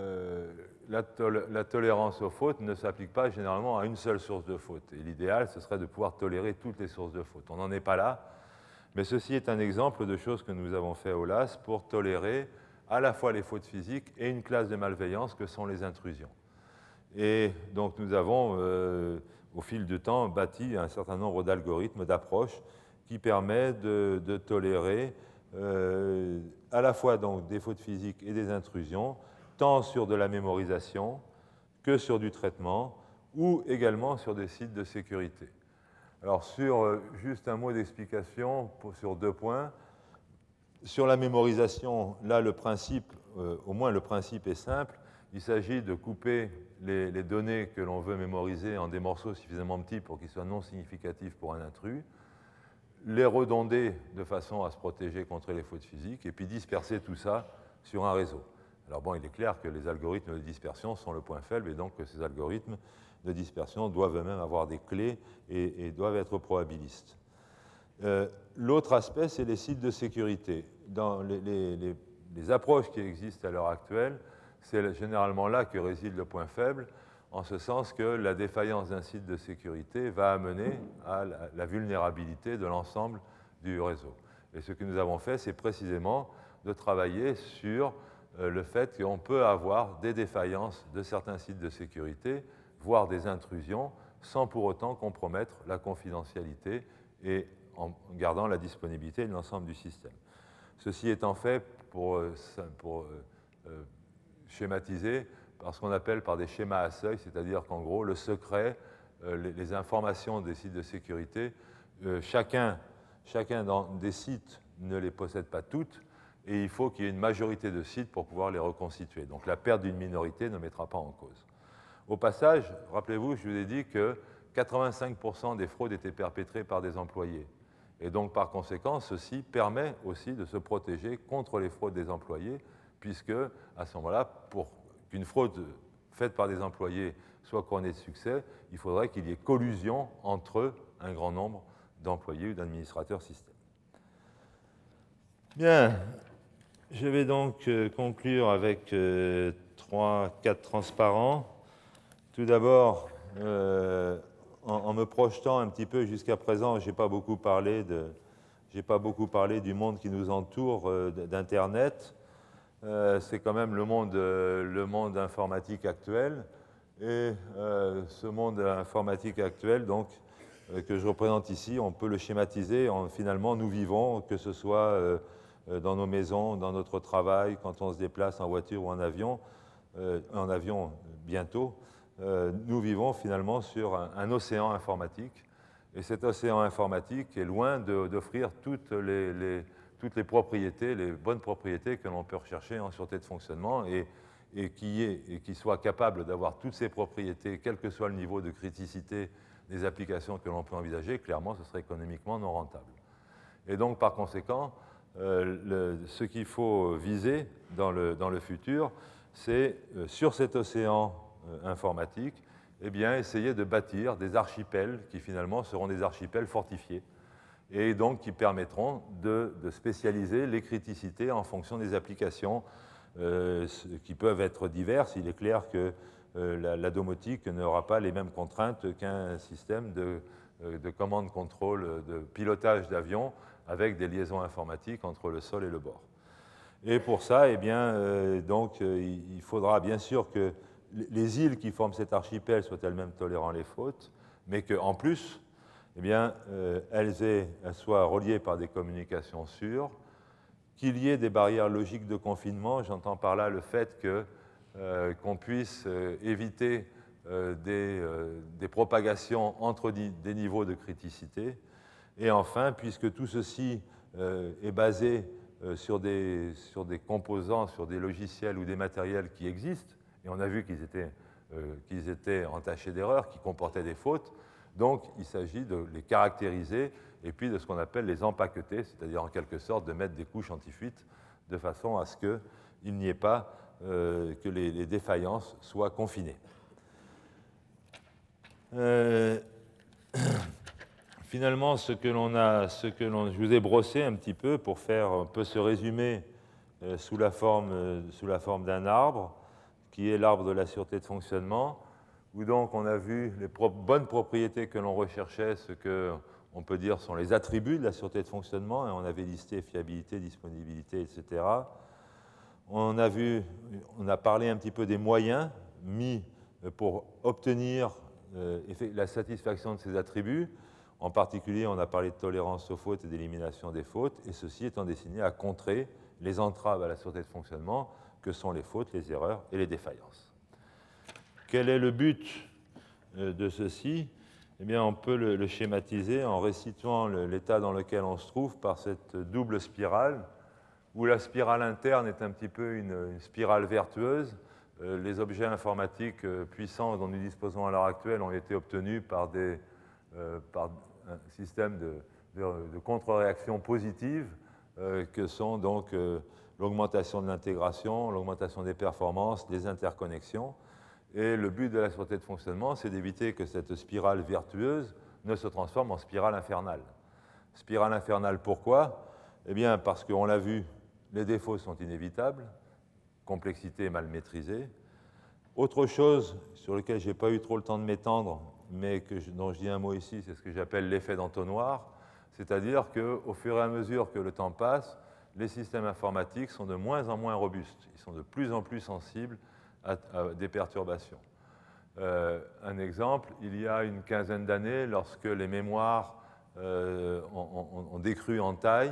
la tolérance aux fautes ne s'applique pas généralement à une seule source de faute. Et l'idéal, ce serait de pouvoir tolérer toutes les sources de faute. On n'en est pas là, mais ceci est un exemple de choses que nous avons fait au LAS pour tolérer à la fois les fautes physiques et une classe de malveillance que sont les intrusions. Et donc nous avons, au fil du temps, bâti un certain nombre d'algorithmes, d'approches qui permettent de tolérer à la fois donc, des fautes physiques et des intrusions, tant sur de la mémorisation que sur du traitement, ou également sur des sites de sécurité. Alors, juste un mot d'explication sur 2 points. Sur la mémorisation, là, le principe, au moins le principe est simple. Il s'agit de couper les données que l'on veut mémoriser en des morceaux suffisamment petits pour qu'ils soient non significatifs pour un intrus, les redonder de façon à se protéger contre les fautes physiques, et puis disperser tout ça sur un réseau. Alors bon, il est clair que les algorithmes de dispersion sont le point faible, et donc que ces algorithmes de dispersion doivent eux-mêmes avoir des clés et doivent être probabilistes. L'autre aspect, c'est les sites de sécurité. Dans les approches qui existent à l'heure actuelle, c'est généralement là que réside le point faible, en ce sens que la défaillance d'un site de sécurité va amener à la vulnérabilité de l'ensemble du réseau. Et ce que nous avons fait, c'est précisément de travailler sur le fait qu'on peut avoir des défaillances de certains sites de sécurité, voire des intrusions, sans pour autant compromettre la confidentialité et en gardant la disponibilité de l'ensemble du système. Ceci étant fait pour schématiser par ce qu'on appelle par des schémas à seuil, c'est-à-dire qu'en gros, le secret, les informations des sites de sécurité, chacun des sites ne les possède pas toutes, et il faut qu'il y ait une majorité de sites pour pouvoir les reconstituer. Donc la perte d'une minorité ne mettra pas en cause. Au passage, rappelez-vous, je vous ai dit que 85% des fraudes étaient perpétrées par des employés. Et donc, par conséquent, ceci permet aussi de se protéger contre les fraudes des employés, puisque, à ce moment-là, pour qu'une fraude faite par des employés soit couronnée de succès, il faudrait qu'il y ait collusion entre un grand nombre d'employés ou d'administrateurs système. Bien, je vais donc conclure avec 3-4 transparents. Tout d'abord, en me projetant un petit peu jusqu'à présent, je n'ai pas beaucoup parlé du monde qui nous entoure, d'Internet. C'est quand même le monde informatique actuel. Et ce monde informatique actuel, donc, que je représente ici, on peut le schématiser en finalement nous vivons, que ce soit dans nos maisons, dans notre travail, quand on se déplace en voiture ou en avion bientôt, nous vivons finalement sur un océan informatique. Et cet océan informatique est loin d'offrir toutes les propriétés, les bonnes propriétés que l'on peut rechercher en sûreté de fonctionnement et qui soit capable d'avoir toutes ces propriétés, quel que soit le niveau de criticité des applications que l'on peut envisager, clairement, ce serait économiquement non rentable. Et donc, par conséquent, ce qu'il faut viser dans le futur, c'est, sur cet océan informatique, eh bien, essayer de bâtir des archipels qui, finalement, seront des archipels fortifiés et donc qui permettront de spécialiser les criticités en fonction des applications qui peuvent être diverses. Il est clair que la domotique n'aura pas les mêmes contraintes qu'un système de commande-contrôle, de pilotage d'avion avec des liaisons informatiques entre le sol et le bord. Et pour ça, eh bien, il faudra bien sûr que les îles qui forment cet archipel soient elles-mêmes tolérant les fautes, mais qu'en plus, eh bien, elles soient reliées par des communications sûres, qu'il y ait des barrières logiques de confinement. J'entends par là le fait qu'on puisse éviter des propagations entre des niveaux de criticité. Et enfin, puisque tout ceci est basé sur des composants, sur des logiciels ou des matériels qui existent, et on a vu qu'ils étaient entachés d'erreurs, qui comportaient des fautes, donc il s'agit de les caractériser et puis de ce qu'on appelle les empaqueter, c'est-à-dire en quelque sorte de mettre des couches anti-fuite de façon à ce qu'il n'y ait pas que les défaillances soient confinées. Finalement, je vous ai brossé un petit peu pour faire un peu ce résumé sous la forme d'un arbre, qui est l'arbre de la sûreté de fonctionnement, où donc on a vu les bonnes propriétés que l'on recherchait, ce qu'on peut dire sont les attributs de la sûreté de fonctionnement, et on avait listé fiabilité, disponibilité, etc. On a parlé un petit peu des moyens mis pour obtenir la satisfaction de ces attributs. En particulier, on a parlé de tolérance aux fautes et d'élimination des fautes, et ceci étant destiné à contrer les entraves à la sûreté de fonctionnement, que sont les fautes, les erreurs et les défaillances. Quel est le but de ceci? Eh bien, on peut le schématiser en resituant l'état dans lequel on se trouve par cette double spirale, où la spirale interne est un petit peu une spirale vertueuse. Les objets informatiques puissants dont nous disposons à l'heure actuelle ont été obtenus par un système de contre-réaction positive que sont donc l'augmentation de l'intégration, l'augmentation des performances, des interconnexions. Et le but de la sûreté de fonctionnement, c'est d'éviter que cette spirale vertueuse ne se transforme en spirale infernale. Spirale infernale, pourquoi? Eh bien, parce qu'on l'a vu, les défauts sont inévitables, complexité mal maîtrisée. Autre chose sur lequel je n'ai pas eu trop le temps de m'étendre, mais dont je dis un mot ici, c'est ce que j'appelle l'effet d'entonnoir, c'est-à-dire qu'au fur et à mesure que le temps passe, les systèmes informatiques sont de moins en moins robustes, ils sont de plus en plus sensibles à des perturbations. Un exemple, il y a une quinzaine d'années, lorsque les mémoires ont décru en taille,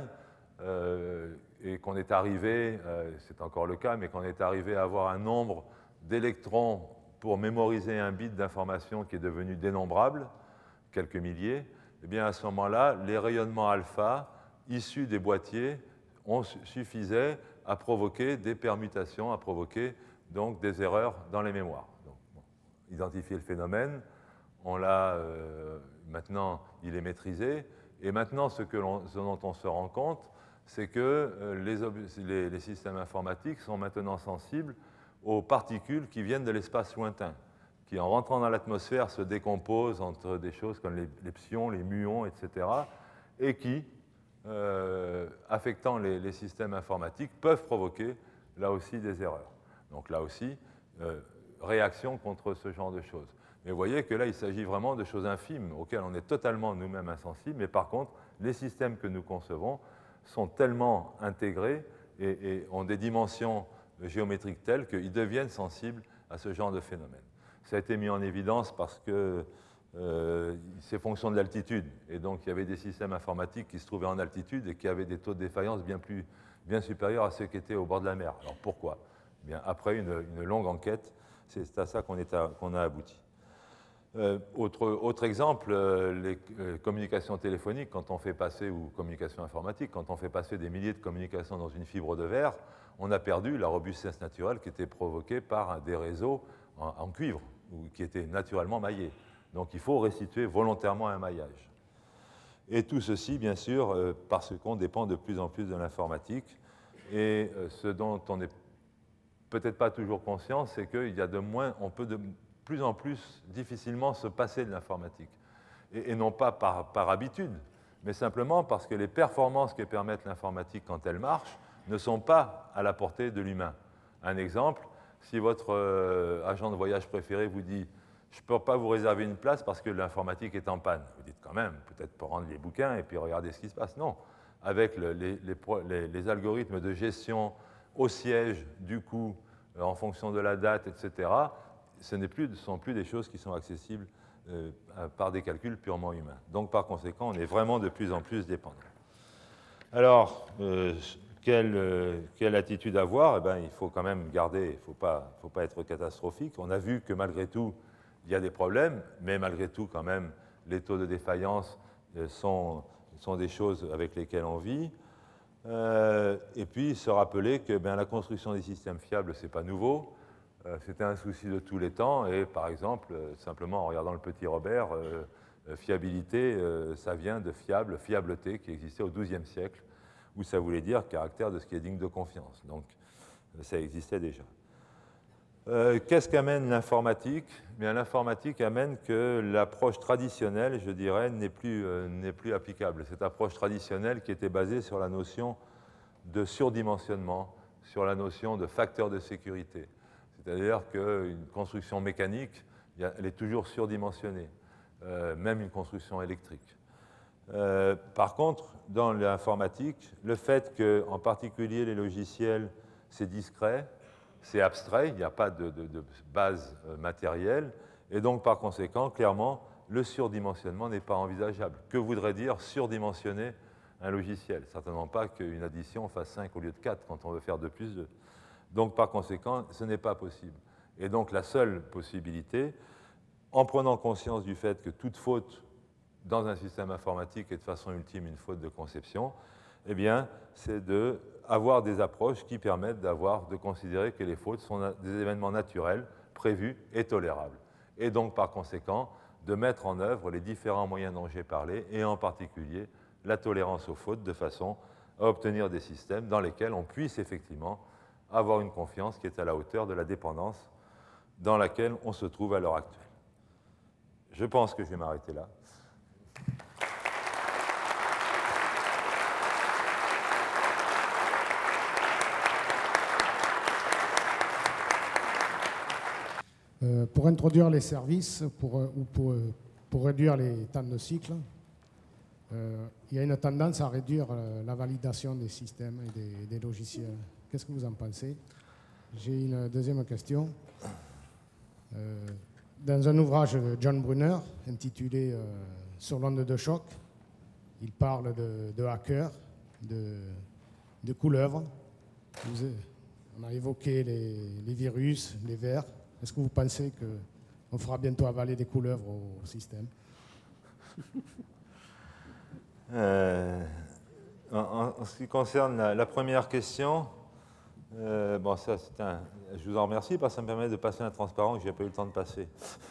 et qu'on est arrivé, c'est encore le cas, mais qu'on est arrivé à avoir un nombre d'électrons pour mémoriser un bit d'information qui est devenu dénombrable, quelques milliers, eh bien à ce moment-là, les rayonnements alpha issus des boîtiers suffisaient à provoquer des permutations, à provoquer donc des erreurs dans les mémoires. Donc, identifier le phénomène, maintenant il est maîtrisé, et maintenant ce dont on se rend compte, c'est que les systèmes informatiques sont maintenant sensibles aux particules qui viennent de l'espace lointain, qui en rentrant dans l'atmosphère se décomposent entre des choses comme les pions, les muons, etc., et qui, affectant les systèmes informatiques, peuvent provoquer là aussi des erreurs. Donc là aussi, réaction contre ce genre de choses. Mais vous voyez que là, il s'agit vraiment de choses infimes auxquelles on est totalement nous-mêmes insensibles, mais par contre, les systèmes que nous concevons sont tellement intégrés et ont des dimensions géométriques telles qu'ils deviennent sensibles à ce genre de phénomène. Ça a été mis en évidence parce que c'est fonction de l'altitude, et donc il y avait des systèmes informatiques qui se trouvaient en altitude et qui avaient des taux de défaillance bien supérieurs à ceux qui étaient au bord de la mer. Alors pourquoi? Eh bien, après une longue enquête, c'est à ça qu'on a abouti. Autre exemple, les communications téléphoniques, quand on fait passer, ou communications informatiques, quand on fait passer des milliers de communications dans une fibre de verre, on a perdu la robustesse naturelle qui était provoquée par des réseaux en cuivre, ou qui étaient naturellement maillés. Donc il faut restituer volontairement un maillage. Et tout ceci, bien sûr, parce qu'on dépend de plus en plus de l'informatique. Et ce dont on n'est peut-être pas toujours conscient, c'est on peut de plus en plus difficilement se passer de l'informatique. Et non pas par habitude, mais simplement parce que les performances que permettent l'informatique quand elle marche ne sont pas à la portée de l'humain. Un exemple, si votre agent de voyage préféré vous dit « je ne peux pas vous réserver une place parce que l'informatique est en panne », vous dites quand même, peut-être pour rendre les bouquins et puis regarder ce qui se passe. Non, avec les algorithmes de gestion au siège, du coût, en fonction de la date, etc., ce ne sont plus des choses qui sont accessibles par des calculs purement humains. Donc, par conséquent, on est vraiment de plus en plus dépendant. Alors, quelle attitude avoir? Eh bien, il faut quand même garder, il ne faut pas être catastrophique. On a vu que malgré tout, il y a des problèmes, mais malgré tout, quand même, les taux de défaillance sont des choses avec lesquelles on vit. Et puis, se rappeler que la construction des systèmes fiables, ce n'est pas nouveau. C'était un souci de tous les temps. Et par exemple, simplement en regardant le petit Robert, fiabilité, ça vient de fiableté, qui existait au XIIe siècle, où ça voulait dire caractère de ce qui est digne de confiance. Donc, ça existait déjà. Qu'est-ce qu'amène l'informatique? Bien, l'informatique amène que l'approche traditionnelle, je dirais, n'est plus applicable. Cette approche traditionnelle qui était basée sur la notion de surdimensionnement, sur la notion de facteur de sécurité. C'est-à-dire qu'une construction mécanique, elle est toujours surdimensionnée, même une construction électrique. Par contre, dans l'informatique, le fait que, en particulier les logiciels, c'est discret, c'est abstrait, il n'y a pas de base matérielle, et donc par conséquent, clairement, le surdimensionnement n'est pas envisageable. Que voudrait dire surdimensionner un logiciel? Certainement pas qu'une addition fasse 5 au lieu de 4 quand on veut faire 2 plus 2. Donc par conséquent, ce n'est pas possible. Et donc la seule possibilité, en prenant conscience du fait que toute faute dans un système informatique est de façon ultime une faute de conception, eh bien, c'est d'avoir des approches qui permettent de considérer que les fautes sont des événements naturels, prévus et tolérables. Et donc, par conséquent, de mettre en œuvre les différents moyens dont j'ai parlé, et en particulier la tolérance aux fautes, de façon à obtenir des systèmes dans lesquels on puisse effectivement avoir une confiance qui est à la hauteur de la dépendance dans laquelle on se trouve à l'heure actuelle. Je pense que je vais m'arrêter là. Pour introduire les services, pour réduire les temps de cycle, il y a une tendance à réduire la validation des systèmes et des logiciels. Qu'est-ce que vous en pensez? J'ai une deuxième question. Dans un ouvrage de John Brunner intitulé « Sur l'onde de choc », il parle de hackers, de couleuvres. On a évoqué les virus, les vers. Est-ce que vous pensez qu'on fera bientôt avaler des couleuvres au système? En ce qui concerne la première question, je vous en remercie parce que ça me permet de passer un transparent que je n'ai pas eu le temps de passer.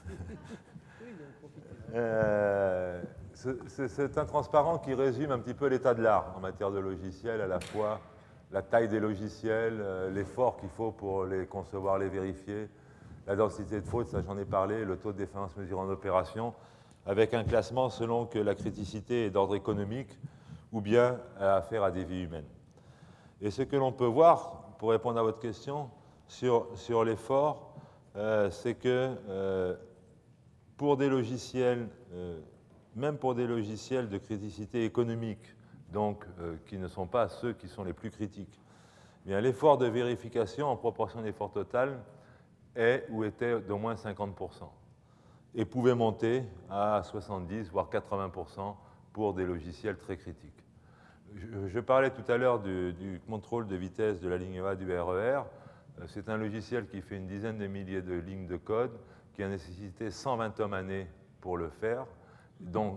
C'est un transparent qui résume un petit peu l'état de l'art en matière de logiciels, à la fois la taille des logiciels, l'effort qu'il faut pour les concevoir, les vérifier, la densité de fautes, ça j'en ai parlé, le taux de défaillance mesuré en opération, avec un classement selon que la criticité est d'ordre économique ou bien a affaire à des vies humaines. Et ce que l'on peut voir, pour répondre à votre question, sur l'effort, c'est que pour des logiciels, même pour des logiciels de criticité économique, donc qui ne sont pas ceux qui sont les plus critiques, bien, l'effort de vérification en proportion d'effort total est ou était d'au moins 50% et pouvait monter à 70 voire 80% pour des logiciels très critiques. Je parlais tout à l'heure du contrôle de vitesse de la ligne A du RER. C'est un logiciel qui fait une dizaine de milliers de lignes de code, qui a nécessité 120 hommes-années pour le faire, dont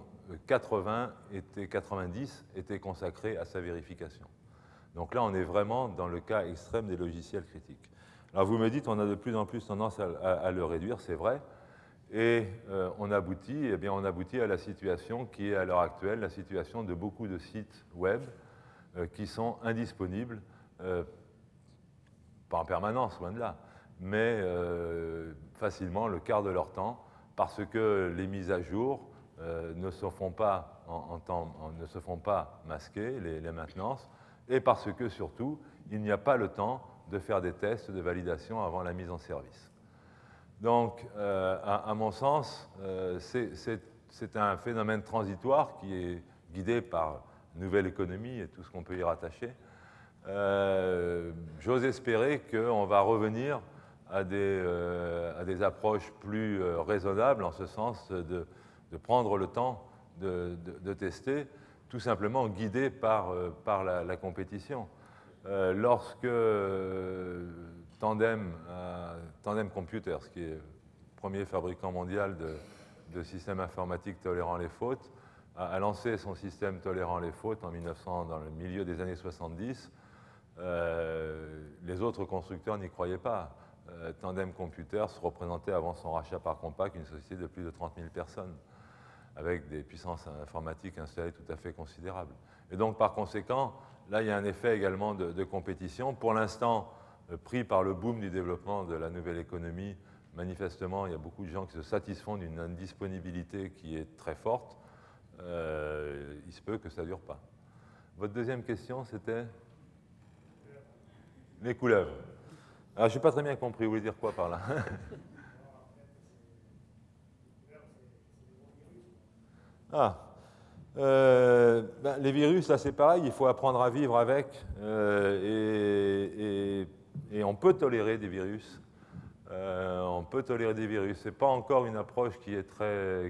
90 étaient consacrés à sa vérification. Donc là, on est vraiment dans le cas extrême des logiciels critiques. Alors vous me dites, on a de plus en plus tendance à le réduire, c'est vrai, et on aboutit à la situation qui est à l'heure actuelle, la situation de beaucoup de sites web qui sont indisponibles, pas en permanence, loin de là, mais facilement le quart de leur temps, parce que les mises à jour ne se font pas ne se font pas masquer, les maintenances, et parce que surtout, il n'y a pas le temps de faire des tests de validation avant la mise en service. Donc, à mon sens, c'est un phénomène transitoire qui est guidé par nouvelle économie et tout ce qu'on peut y rattacher. J'ose espérer qu'on va revenir à des approches plus raisonnables, en ce sens de prendre le temps de tester, tout simplement guidé par la compétition. Lorsque Tandem Computers, qui est le premier fabricant mondial de systèmes informatiques tolérant les fautes, a lancé son système tolérant les fautes dans le milieu des années 70, les autres constructeurs n'y croyaient pas. Tandem Computers représentait avant son rachat par Compaq une société de plus de 30 000 personnes, avec des puissances informatiques installées tout à fait considérables. Et donc, par conséquent, là, il y a un effet également de compétition. Pour l'instant, pris par le boom du développement de la nouvelle économie, manifestement, il y a beaucoup de gens qui se satisfont d'une indisponibilité qui est très forte. Il se peut que ça ne dure pas. Votre deuxième question, c'était les couleuvres. Alors, je n'ai pas très bien compris. Vous voulez dire quoi par là? Les virus, là, c'est pareil. Il faut apprendre à vivre avec. Et on peut tolérer des virus. Ce n'est pas encore une approche qui est très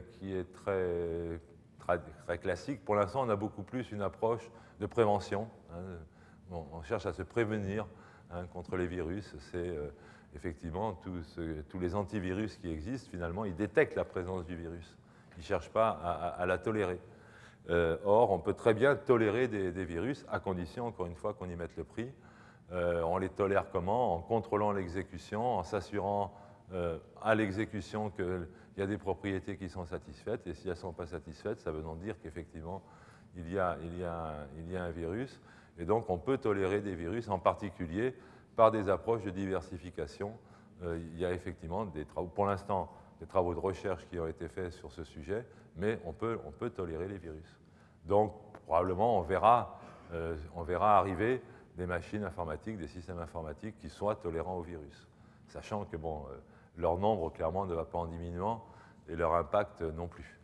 classique. Pour l'instant, on a beaucoup plus une approche de prévention. On cherche à se prévenir contre les virus. C'est effectivement tous les antivirus qui existent, finalement, ils détectent la présence du virus. Ils ne cherchent pas à la tolérer. Or, on peut très bien tolérer des virus, à condition, encore une fois, qu'on y mette le prix. On les tolère comment? En contrôlant l'exécution, en s'assurant à l'exécution qu'il y a des propriétés qui sont satisfaites. Et si elles ne sont pas satisfaites, ça veut donc dire qu'effectivement, il y a un virus. Et donc, on peut tolérer des virus, en particulier par des approches de diversification. Il y a effectivement des travaux, pour l'instant, des travaux de recherche qui ont été faits sur ce sujet, mais on peut tolérer les virus. Donc, probablement, on verra arriver des machines informatiques, des systèmes informatiques qui soient tolérants aux virus, sachant que leur nombre, clairement, ne va pas en diminuant et leur impact non plus.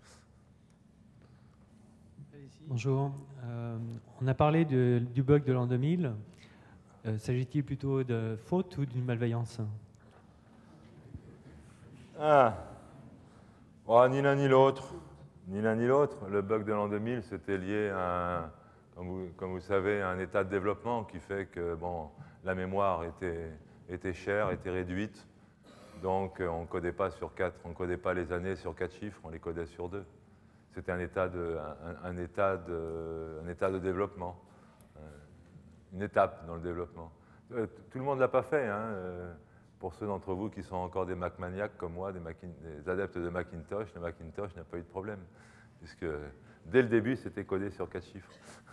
Bonjour. On a parlé du bug de l'an 2000. S'agit-il plutôt de faute ou d'une malveillance? Ni l'un ni l'autre. Ni l'un ni l'autre. Le bug de l'an 2000, c'était lié à, comme vous savez, à un état de développement qui fait que la mémoire était chère, était réduite. Donc, on ne codait pas les années sur 4 chiffres, on les codait sur 2. C'était un état de développement, une étape dans le développement. Tout le monde ne l'a pas fait. Pour ceux d'entre vous qui sont encore des Mac maniaques comme moi, des adeptes de Macintosh, le Macintosh n'a pas eu de problème, puisque dès le début, c'était codé sur 4 chiffres.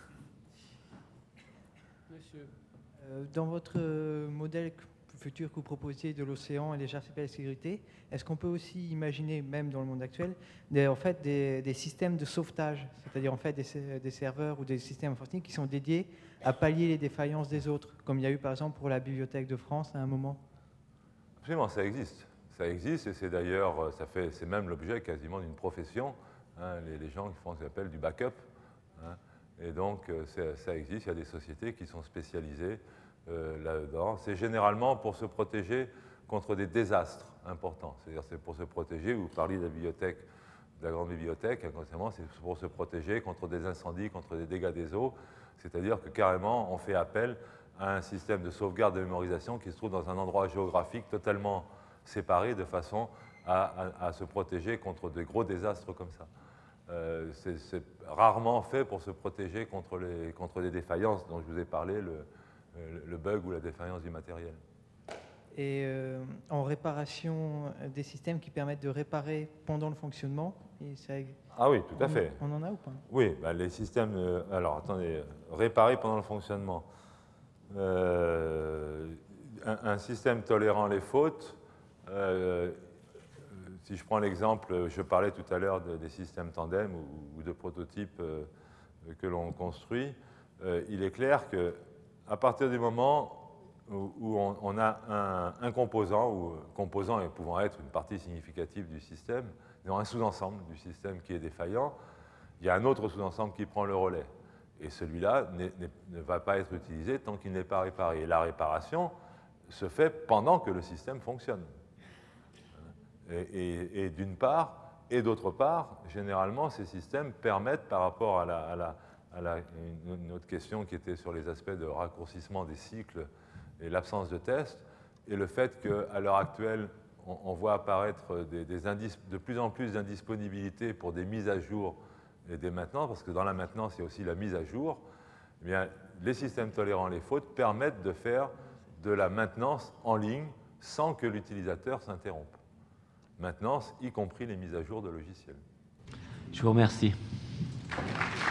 Monsieur. Dans votre modèle futur que vous proposiez de l'océan et des RCP de sécurité, est-ce qu'on peut aussi imaginer, même dans le monde actuel, des systèmes de sauvetage, c'est-à-dire en fait des serveurs ou des systèmes informatiques qui sont dédiés à pallier les défaillances des autres, comme il y a eu par exemple pour la Bibliothèque de France à un moment? Absolument, ça existe. ça existe et c'est d'ailleurs, c'est même l'objet quasiment d'une profession, hein, les gens qui font ce qu'on appelle du backup. Hein, et donc ça existe, il y a des sociétés qui sont spécialisées là-dedans. C'est généralement pour se protéger contre des désastres importants. C'est-à-dire c'est pour se protéger, vous parliez de la bibliothèque, de la grande bibliothèque, inconsciemment, c'est pour se protéger contre des incendies, contre des dégâts des eaux. C'est-à-dire que carrément, on fait appel à un système de sauvegarde de mémorisation qui se trouve dans un endroit géographique totalement séparé de façon à se protéger contre de gros désastres comme ça. C'est rarement fait pour se protéger contre les défaillances dont je vous ai parlé, le bug ou la défaillance du matériel. Et en réparation des systèmes qui permettent de réparer pendant le fonctionnement, et ça, ah oui, tout à fait. On en a ou pas? Oui, ben les systèmes... alors, attendez, réparer pendant le fonctionnement. Un système tolérant les fautes, si je prends l'exemple, je parlais tout à l'heure des systèmes tandem ou de prototypes que l'on construit, il est clair qu'à partir du moment où on a un composant, ou composant pouvant être une partie significative du système, un sous-ensemble du système qui est défaillant, il y a un autre sous-ensemble qui prend le relais. Et celui-là ne va pas être utilisé tant qu'il n'est pas réparé. Et la réparation se fait pendant que le système fonctionne. Et d'une part, et d'autre part, généralement, ces systèmes permettent, par rapport à une autre question qui était sur les aspects de raccourcissement des cycles et l'absence de tests, et le fait qu'à l'heure actuelle, on voit apparaître de plus en plus d'indisponibilité pour des mises à jour et des maintenances, parce que dans la maintenance, il y a aussi la mise à jour. Eh bien, les systèmes tolérant les fautes permettent de faire de la maintenance en ligne sans que l'utilisateur s'interrompe. Maintenance, y compris les mises à jour de logiciels. Je vous remercie.